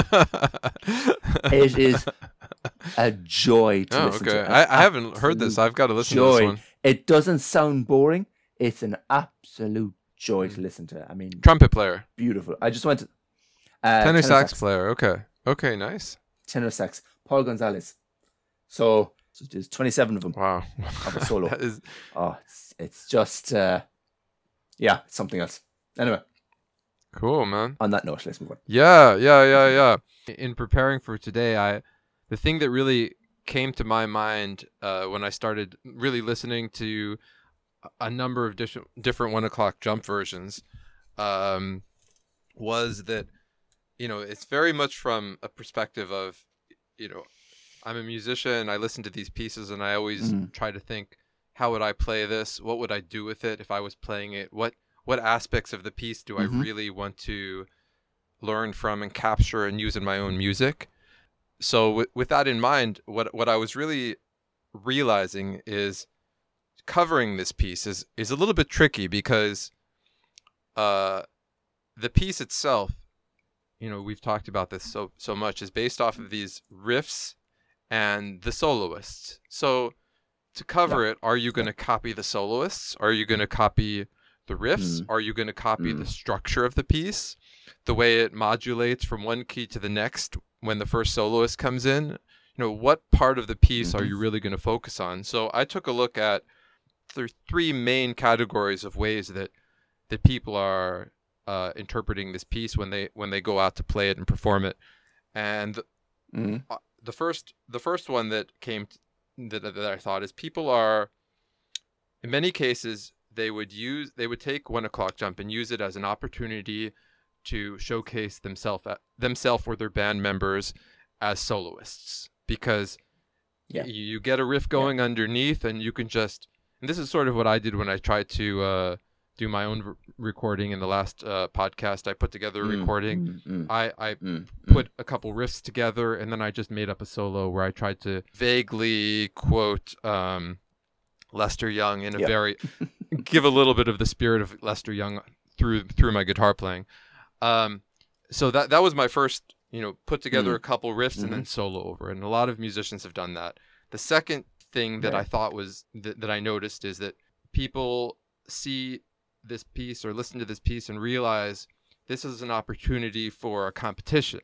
It is a joy to listen to. I haven't heard this. I've got to listen to this one. It doesn't sound boring. It's an absolute joy to listen to. I mean, trumpet player. Beautiful. I just went to tenor sax player. Okay, nice. Tenor sax. Paul Gonzalez. So there's 27 of them. Wow. Of a solo. That is... it's just Yeah, it's something else. Anyway, Cool, man. on that note, let's move on. Yeah. In preparing for today, the thing that really came to my mind when I started really listening to a number of different 1 o'clock jump versions was that, it's very much from a perspective of, I'm a musician, I listen to these pieces, and I always try to think, how would I play this? What would I do with it if I was playing it? What aspects of the piece do I really want to learn from and capture and use in my own music? So with that in mind, what I was really realizing is covering this piece is a little bit tricky because the piece itself, we've talked about this so much, is based off of these riffs and the soloists. So to cover it, are you going to copy the soloists? Are you going to copy the riffs? Are you going to copy the structure of the piece, the way it modulates from one key to the next when the first soloist comes in? What part of the piece are you really going to focus on? So I took a look at the three main categories of ways that people are interpreting this piece when they go out to play it and perform it. And the first one that came that I thought is people are, in many cases, they would take 1 o'clock jump and use it as an opportunity to showcase themselves or their band members as soloists, because you get a riff going underneath, and you can just, and this is sort of what I did when I tried to do my own recording in the last podcast. I put together a recording. I put a couple riffs together, and then I just made up a solo where I tried to vaguely quote Lester Young in a very give a little bit of the spirit of Lester Young through my guitar playing. So that was my first, put together a couple riffs and then solo over it. And a lot of musicians have done that. The second thing that I thought was that I noticed is that people see this piece or listen to this piece and realize this is an opportunity for a competition,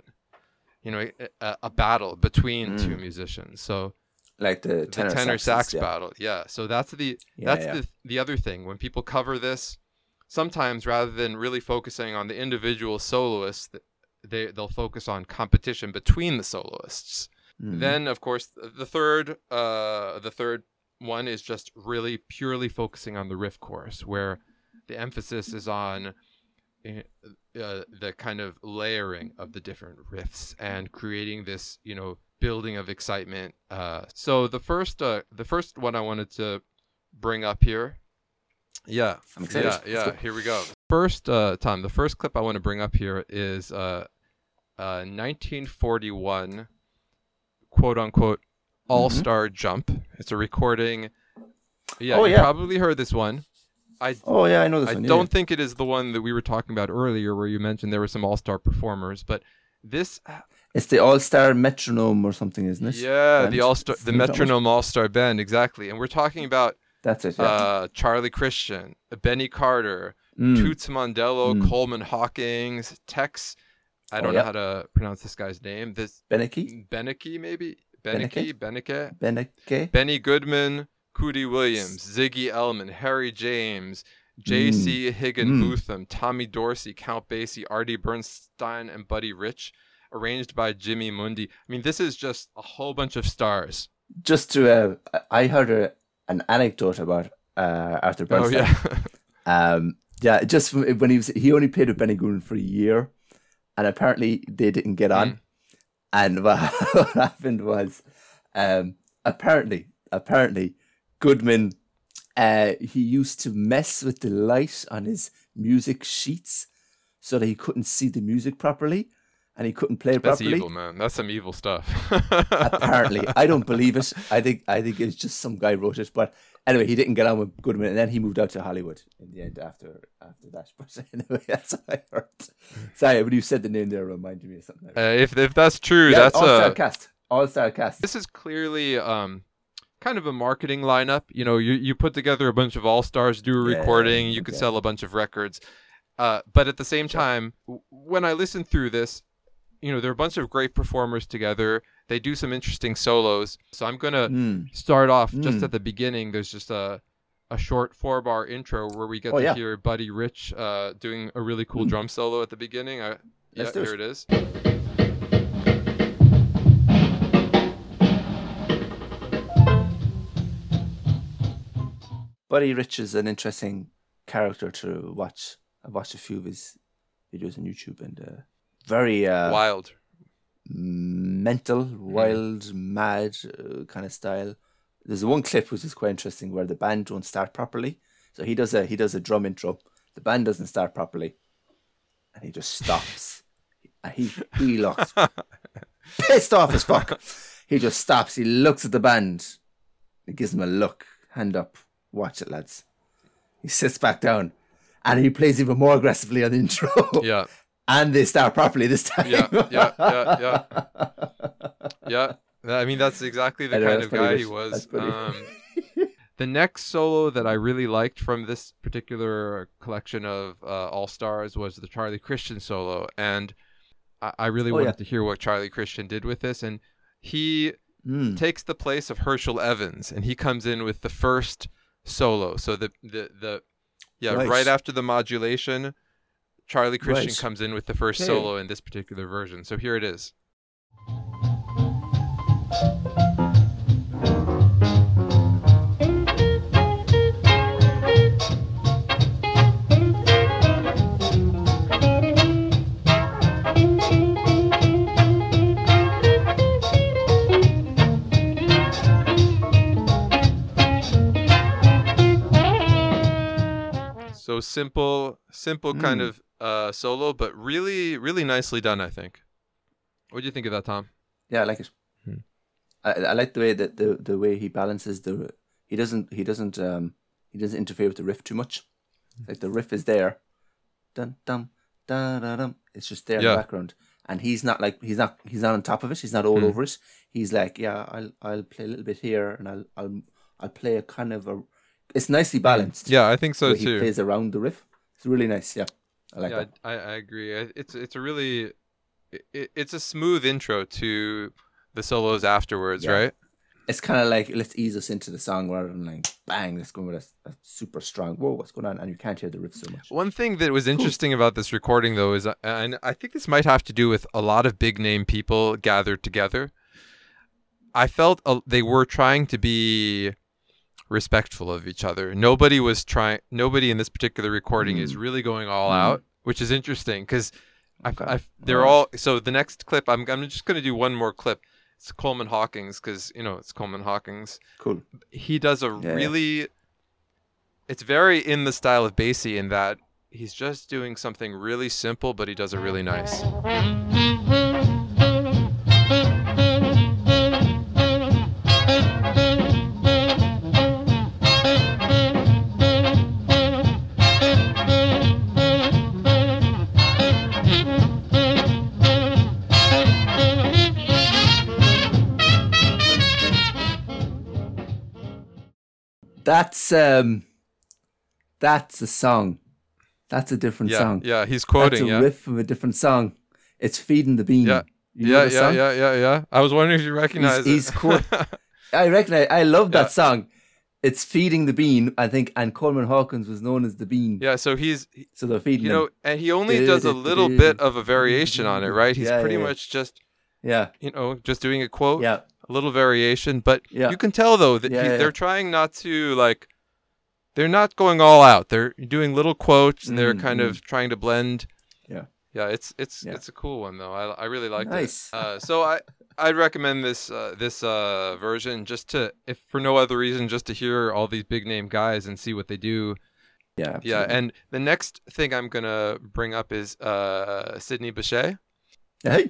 a battle between two musicians. So like the tenor sax battle. Yeah. So that's the other thing. When people cover this, sometimes rather than really focusing on the individual soloists, they'll focus on competition between the soloists. Then, of course, the third one is just really purely focusing on the riff chorus, where the emphasis is on the kind of layering of the different riffs and creating this, building of excitement. So the first one I wanted to bring up here. Yeah, I'm excited. Yeah. Here we go. First, Tom, the first clip I want to bring up here is 1941, quote unquote, All-Star Jump. It's a recording. Yeah, you probably heard this one. I know this one. I don't think it is the one that we were talking about earlier, where you mentioned there were some all-star performers, but this. It's the All-Star Metronome or something, isn't it? Yeah, the Metronome All-Star Band, exactly. And we're talking about. That's it. Yeah. Charlie Christian, Benny Carter, Toots Mondello, Coleman Hawkins, Tex. I don't know how to pronounce this guy's name. Beneke, maybe? Beneke? Benny Goodman, Cootie Williams, Ziggy Ellman, Harry James, J.C. Higginbotham, Tommy Dorsey, Count Basie, Artie Bernstein, and Buddy Rich, arranged by Jimmy Mundy. I mean, this is just a whole bunch of stars. Just to, I heard an anecdote about Arthur Bernstein. Oh, yeah. Just when he only played with Benny Goodman for a year, and apparently they didn't get on. And what happened was, apparently, Goodman, he used to mess with the light on his music sheets so that he couldn't see the music properly and he couldn't play it properly. That's evil, man. That's some evil stuff. Apparently. I don't believe it. I think it's just some guy wrote it. But anyway, he didn't get on with Goodman, and then he moved out to Hollywood in the end after that. But anyway, that's what I heard. Sorry, when you said the name there, it reminded me of something. If that's true, that's All-Star cast. This is clearly kind of a marketing lineup. You put together a bunch of all-stars, do a recording, you could sell a bunch of records. But at the same time, when I listen through this, there are a bunch of great performers together. They do some interesting solos. So I'm going to start off just at the beginning. There's just a a short 4-bar intro where we get to hear Buddy Rich doing a really cool drum solo at the beginning. Here it is. Buddy Rich is an interesting character to watch. I've watched a few of his videos on YouTube, and very wild, mental, wild, mad kind of style. There's one clip which is quite interesting where the band don't start properly. So he does a drum intro. The band doesn't start properly, and he just stops. He looks pissed off as fuck. He just stops. He looks at the band. He gives them a look, hand up. Watch it, lads. He sits back down, and he plays even more aggressively on the intro. Yeah. And they start properly this time. Yeah. I mean, that's exactly the kind of guy he was. The next solo that I really liked from this particular collection of All Stars was the Charlie Christian solo, and I really wanted to hear what Charlie Christian did with this, and he takes the place of Herschel Evans, and he comes in with the first solo. So right after the modulation, Charlie Christian comes in with the first solo in this particular version. So here it is. So simple kind of solo, but really, really nicely done, I think. What do you think of that, Tom? Yeah, I like it. I like the way that the way he balances he doesn't interfere with the riff too much. Like the riff is there, dun dum da da dum. It's just there in the background, and he's not on top of it. He's not all over it. He's like, I'll play a little bit here, and I'll play a kind of a. It's nicely balanced. Yeah, I think so too. He plays around the riff. It's really nice. Yeah, I like that. I agree. It's a really it's a smooth intro to the solos afterwards, right? It's kind of like, let's ease us into the song rather than like bang, let's go with a super strong whoa, what's going on, and you can't hear the riff so much. One thing that was interesting about this recording though is, and I think this might have to do with a lot of big name people gathered together, I felt they were trying to be respectful of each other. Nobody in this particular recording is really going all out, which is interesting because they're all. So the next clip, I'm just going to do one more clip. It's Coleman Hawkins because it's Coleman Hawkins. Cool. He does really. It's very in the style of Basie in that he's just doing something really simple, but he does it really nice. That's a song. That's a different song. Yeah, he's quoting. That's a riff of a different song. It's Feeding the Bean. Yeah, yeah. I was wondering if you recognize it. I recognize. I love that song. It's Feeding the Bean, I think, and Coleman Hawkins was known as the Bean. Yeah, so they're feeding him. And he only does a little bit of a variation on it, right? He's pretty much just just doing a quote. Yeah. A little variation, but you can tell though that they're trying not to they're not going all out. They're doing little quotes and they're kind of trying to blend. Yeah, it's a cool one though. I really liked it. So I'd recommend this version just to, if for no other reason, just to hear all these big name guys and see what they do. Yeah, absolutely. Yeah, and the next thing I'm gonna bring up is Sidney Bechet. Hey.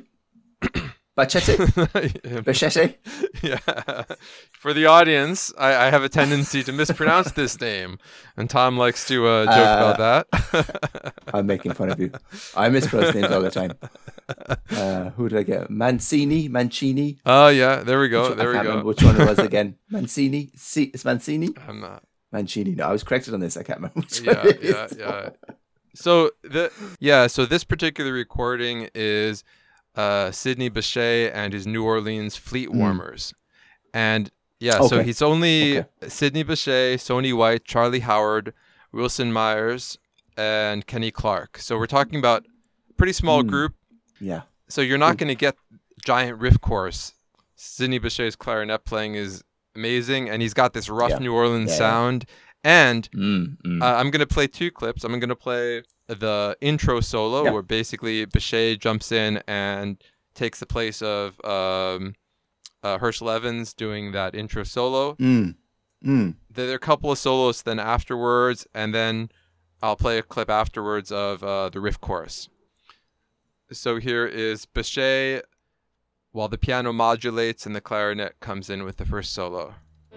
Bechet. Yeah. For the audience, I have a tendency to mispronounce this name, and Tom likes to joke about that. I'm making fun of you. I mispronounce names all the time. Who did I get? Mancini. Oh yeah, there we go. I can't remember which one it was again. Mancini. It's Mancini. I'm not. Mancini. No, I was corrected on this. I can't remember which one it is. Yeah. So this particular recording is Sidney Bechet and his New Orleans Fleet Warmers. And Yeah, Okay. so he's only Okay. Sidney Bechet, Sonny White, Charlie Howard, Wilson Myers, and Kenny Clark. So we're talking about a pretty small group. Yeah. So you're not going to get giant riff chorus. Sidney Bechet's clarinet playing is amazing, and he's got this rough New Orleans sound. And I'm going to play 2 clips. I'm going to play the intro solo where basically Bechet jumps in and takes the place of Herschel Evans doing that intro solo. There are a couple of solos then afterwards, and then I'll play a clip afterwards of the riff chorus. So here is Bechet while the piano modulates and the clarinet comes in with the first solo.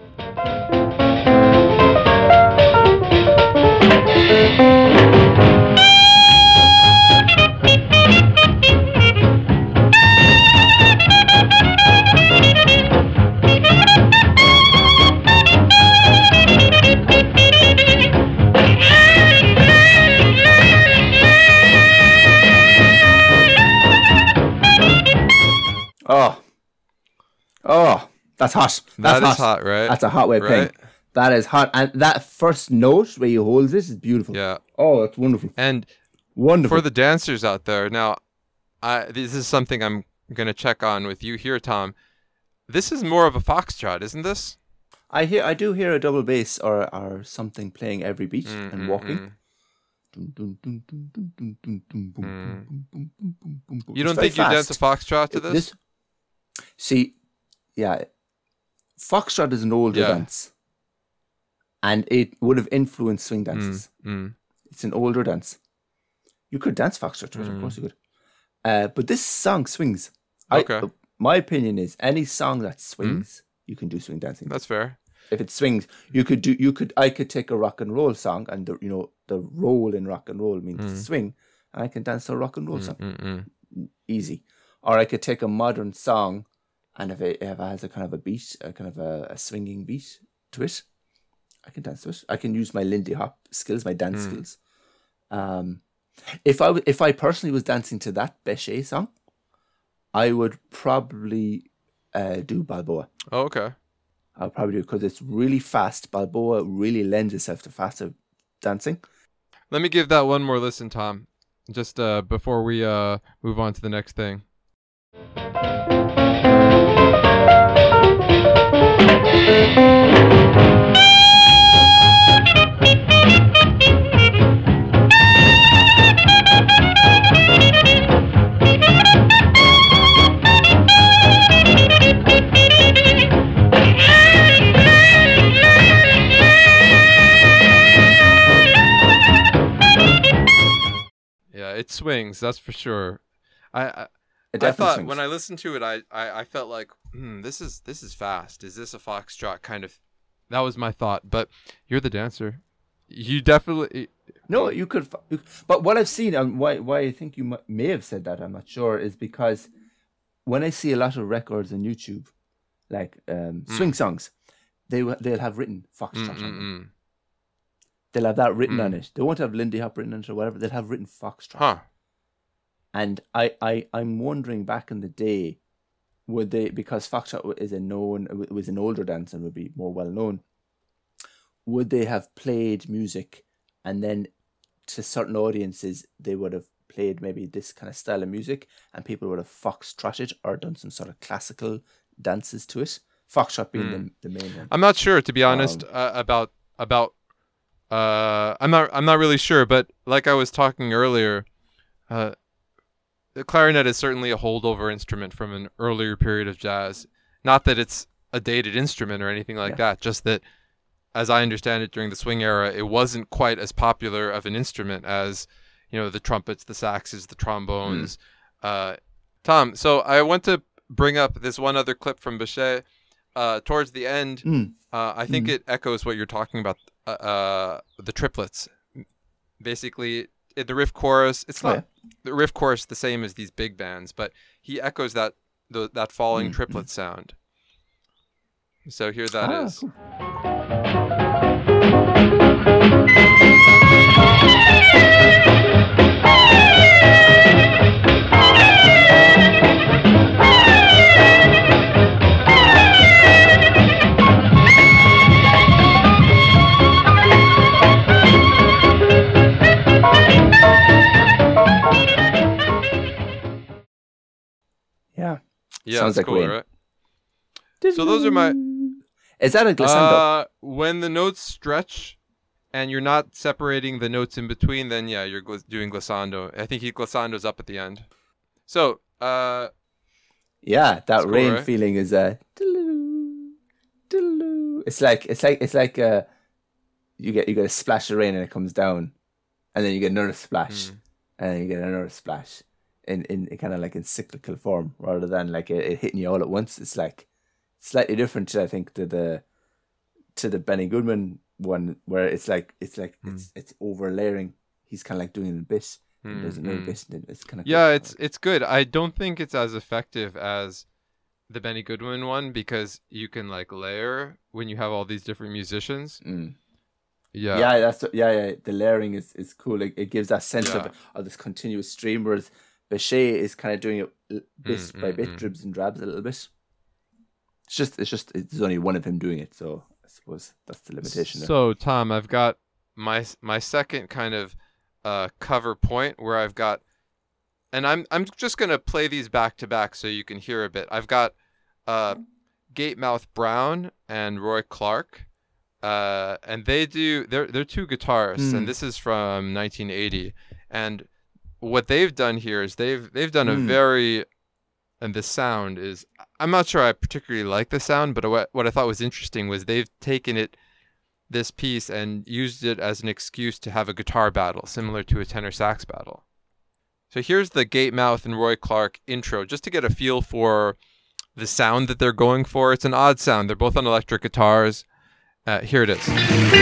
Oh, that's hot. That is hot, right? That's a hot way of playing. That is hot. And that first note where he holds this is beautiful. Yeah. Oh, that's wonderful. And wonderful. For the dancers out there, now, this is something I'm going to check on with you here, Tom. This is more of a foxtrot, isn't this? I do hear a double bass or something playing every beat and walking. You don't think you dance a foxtrot to this? See, yeah, foxtrot is an older dance, and it would have influenced swing dances. It's an older dance. You could dance foxtrot to it, of course you could. But this song swings. Okay. My opinion is any song that swings, you can do swing dancing. That's fair. If it swings, I could take a rock and roll song, and the roll in rock and roll means to swing, and I can dance a rock and roll song. Easy. Or I could take a modern song, and if it has a kind of a beat, a kind of a swinging beat to it, I can dance to it. I can use my Lindy Hop skills, my dance skills. If I personally was dancing to that Bechet song, I would probably do Balboa. Oh, okay. I'll probably do it because it's really fast. Balboa really lends itself to faster dancing. Let me give that one more listen, Tom, just before we move on to the next thing. Yeah, it swings, that's for sure. I thought swings. When I listened to it, I felt like, this is fast. Is this a foxtrot kind of? That was my thought. But you're the dancer. You definitely. No, you could. But what I've seen, and why I think you may have said that, I'm not sure, is because when I see a lot of records on YouTube, like swing songs, they'll have written foxtrot on them. They'll have that written on it. They won't have Lindy Hop written on it or whatever. They'll have written foxtrot. Huh. And I'm wondering back in the day, would they, because foxtrot was an older dance and would be more well known, would they have played music and then to certain audiences they would have played maybe this kind of style of music and people would have foxtrotted or done some sort of classical dances to it? Foxtrot being the main one. I'm not sure, to be honest, about. I'm not really sure, but like I was talking earlier, the clarinet is certainly a holdover instrument from an earlier period of jazz. Not that it's a dated instrument or anything like that, just that, as I understand it, during the swing era, it wasn't quite as popular of an instrument as, the trumpets, the saxes, the trombones. Tom, so I want to bring up this one other clip from Bechet. Towards the end, I think it echoes what you're talking about, the triplets. Basically, the riff chorus, it's not the riff chorus the same as these big bands, but he echoes that falling triplet sound. So here that is. Cool. Yeah, Sounds it's like cool, rain. right? So those are my. Is that a glissando? When the notes stretch, and you're not separating the notes in between, then yeah, you're doing glissando. I think he glissando's up at the end. So Yeah, that cool, rain right? feeling is it's like you get a splash of rain and it comes down, and then you get another splash, and then you get another splash, in kind of like in cyclical form rather than like it hitting you all at once. It's like slightly different, I think, to the Benny Goodman one, where it's over layering. He's kind of like doing a bit. And there's another bit. It's kind of it's good. I don't think it's as effective as the Benny Goodwin one because you can like layer when you have all these different musicians. Yeah, The layering is cool. It gives that sense of this continuous stream, whereas Bechet is kind of doing it bit by bit, dribs and drabs a little bit. It's only one of him doing it, so I suppose that's the limitation there. So Tom, I've got my second kind of cover point where I've got, and I'm just gonna play these back to back so you can hear a bit. I've got Gatemouth Brown and Roy Clark, and they're two guitarists, and this is from 1980. And what they've done here is they've done a very, and the sound is, I'm not sure I particularly like the sound, but what I thought was interesting was they've taken this piece and used it as an excuse to have a guitar battle similar to a tenor sax battle. So here's the Gatemouth and Roy Clark intro, just to get a feel for the sound that they're going for. It's an odd sound. They're both on electric guitars. Here it is.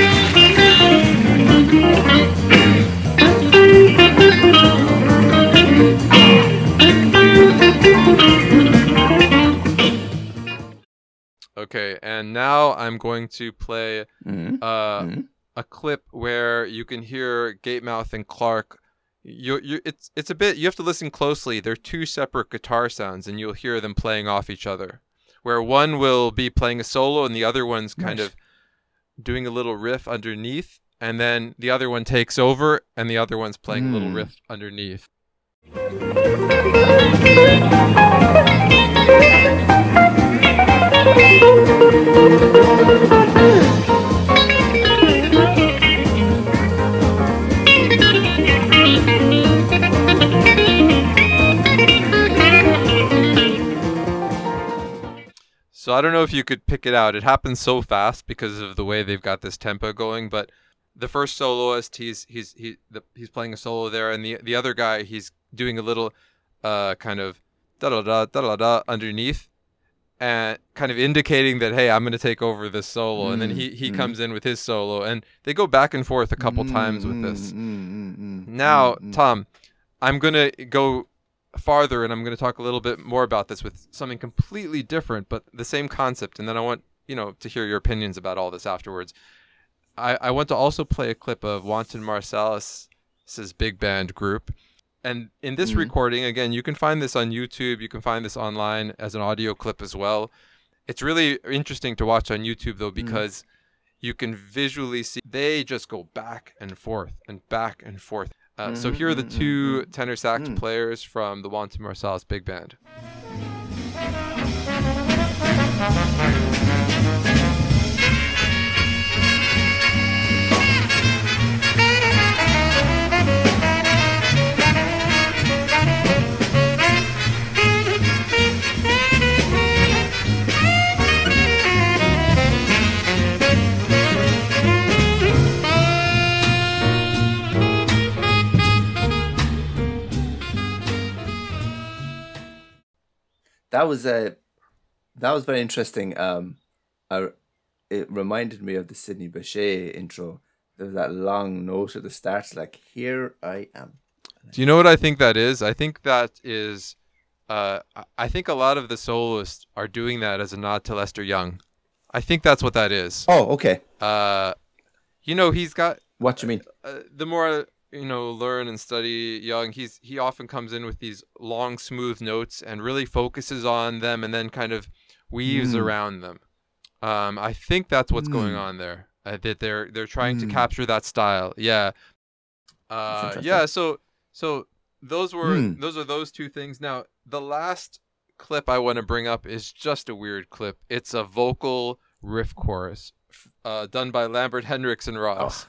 Okay, and now I'm going to play a clip where you can hear Gatemouth and Clark. It's a bit, you have to listen closely. They're two separate guitar sounds, and you'll hear them playing off each other. Where one will be playing a solo, and the other one's kind of doing a little riff underneath, and then the other one takes over, and the other one's playing a little riff underneath. So I don't know if you could pick it out. It happens so fast because of the way they've got this tempo going. But the first soloist, he's playing a solo there, and the other guy, he's doing a little kind of da da da da da underneath, and kind of indicating that, hey, I'm going to take over this solo. And then he comes in with his solo, and they go back and forth a couple times with this. Now, Tom, I'm going to go farther, and I'm going to talk a little bit more about this with something completely different, but the same concept. And then I want, to hear your opinions about all this afterwards. I want to also play a clip of Wynton Marsalis's big band group. And in this recording, again, you can find this on YouTube. You can find this online as an audio clip as well. It's really interesting to watch on YouTube, though, because you can visually see they just go back and forth and back and forth. So here are the two tenor sax players from the Wynton Marsalis big band. That was very interesting. It reminded me of the Sidney Bechet intro. There was that long note at the start, like, here I am. Do you know what I think that is? I think that is, I think a lot of the soloists are doing that as a nod to Lester Young. I think that's what that is. Oh, okay. He's got... What do you mean? The more... learn and study Young, he often comes in with these long, smooth notes and really focuses on them and then kind of weaves around them. I think that's what's going on there. That they're trying to capture that style. Yeah. Yeah. So those are those two things. Now the last clip I want to bring up is just a weird clip. It's a vocal riff chorus done by Lambert, Hendricks, and Ross.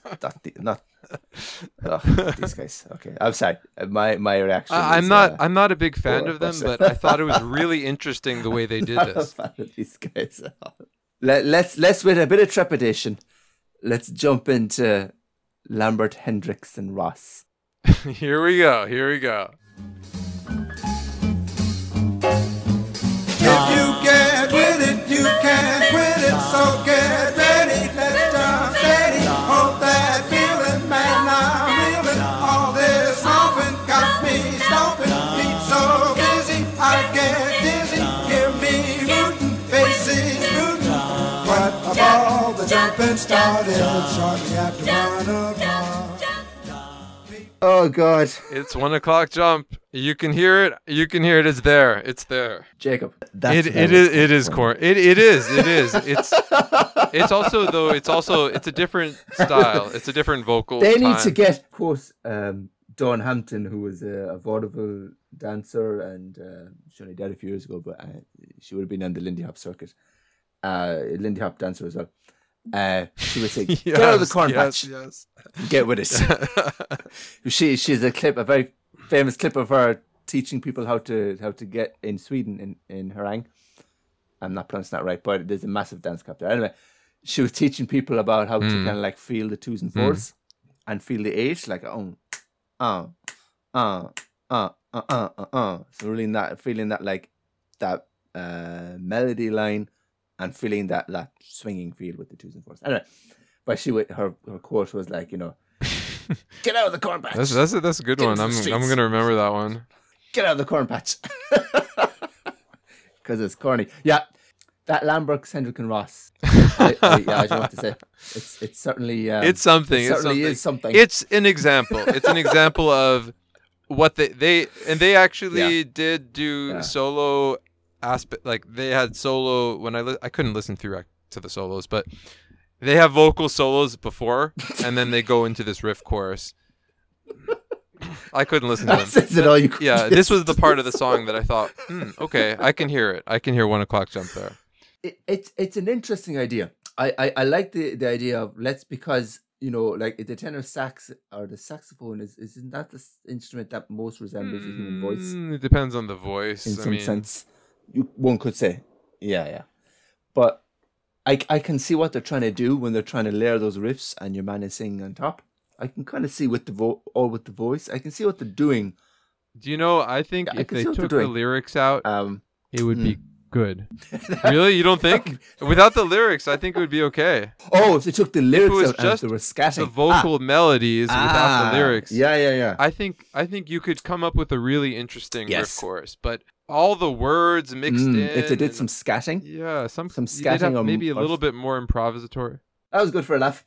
These guys. Okay, I'm sorry. My reaction. I'm not a big fan of them, but I thought it was really interesting the way they did this. I'm a fan of these guys. Let's with a bit of trepidation. Let's jump into Lambert, Hendricks, and Ross. Here we go. If you get with it, you can't quit it. So get ready, let's jump steady. Hold that feeling, man, I'm reeling. All this stomping got me stomping. Feet so busy, I get dizzy. Hear me rooting, faces rooting. But of all the jumping started shortly after 1 o'clock. Oh God! It's 1 o'clock jump. You can hear it. It's there. Jacob, It is corn. It is. It's also a different style. It's a different vocal. They need to get, of course, Dawn Hampton, who was a vaudeville dancer, and she only died a few years ago, but she would have been on the Lindy Hop circuit. Lindy Hop dancer as well. She would say, "Get out of the corn patch, get with it." She's a very famous clip of her teaching people how to get in Sweden in Harang. I'm not pronouncing that right, but there's a massive dance club there. Anyway, she was teaching people about how to kind of like feel the 2s and 4s and feel the 8, like So really feeling that like that melody line. And feeling that swinging feel with the 2s and 4s. Anyway, but her quote was like, get out of the corn patch. That's a good one. I'm gonna remember that one. Get out of the corn patch, because it's corny. Yeah, that Lambert, Hendrick, and Ross. I just want to say it's certainly it's something. It certainly is something. It's an example. It's an example of what they actually did do solo aspect. Like they had solo when I couldn't listen through to the solos, but they have vocal solos before, and then they go into this riff chorus. I couldn't listen to them. This was the part of the song that I thought, okay, I can hear it. I can hear 1 o'clock jump there. It's an interesting idea. I like the idea of because like the tenor sax or the saxophone isn't that the instrument that most resembles a human voice? It depends on the voice. In some sense. One could say, yeah. But I can see what they're trying to do when they're trying to layer those riffs and your man is singing on top. I can kind of see with the voice. I can see what they're doing. Do you know? I think if they took the lyrics out, it would be good. Really? You don't think? Without the lyrics, I think it would be okay. Oh, if they took the lyrics out and they were scatting. The vocal melodies without the lyrics. Yeah. I think you could come up with a really interesting riff chorus, but all the words mixed in. If they did some scatting. Yeah, some scatting. Maybe a little bit more improvisatory. That was good for a laugh.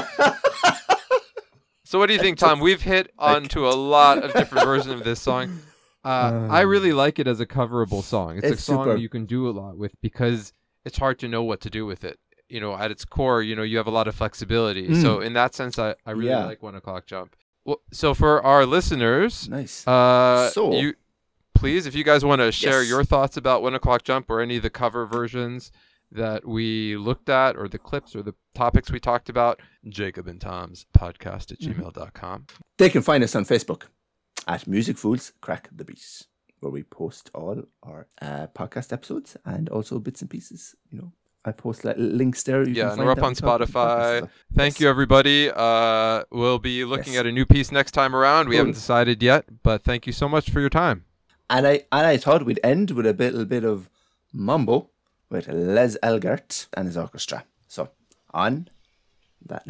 So what do you think, Tom? We've hit onto a lot of different versions of this song. I really like it as a coverable song. It's a song that you can do a lot with because it's hard to know what to do with it. At its core, you have a lot of flexibility. So in that sense, I really like 1 o'clock jump. Well, so for our listeners, nice. Please, if you guys want to share your thoughts about 1 o'clock jump or any of the cover versions that we looked at or the clips or the topics we talked about, Jacob and Tom's podcast at gmail.com. They can find us on Facebook at Music Fools Crack the Beat, where we post all our podcast episodes and also bits and pieces. I post links there. And we're up on Spotify. Thank you, everybody. We'll be looking at a new piece next time around. We haven't decided yet, but thank you so much for your time. And I thought we'd end with a little bit of mambo with Les Elgert and his orchestra. So, on that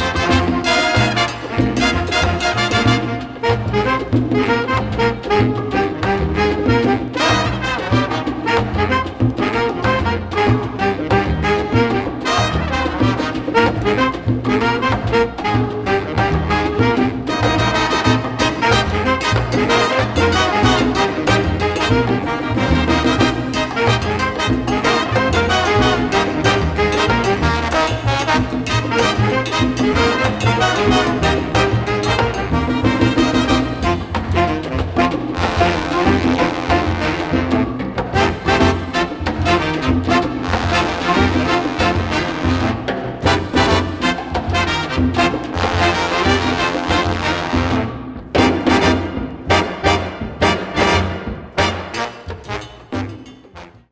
note.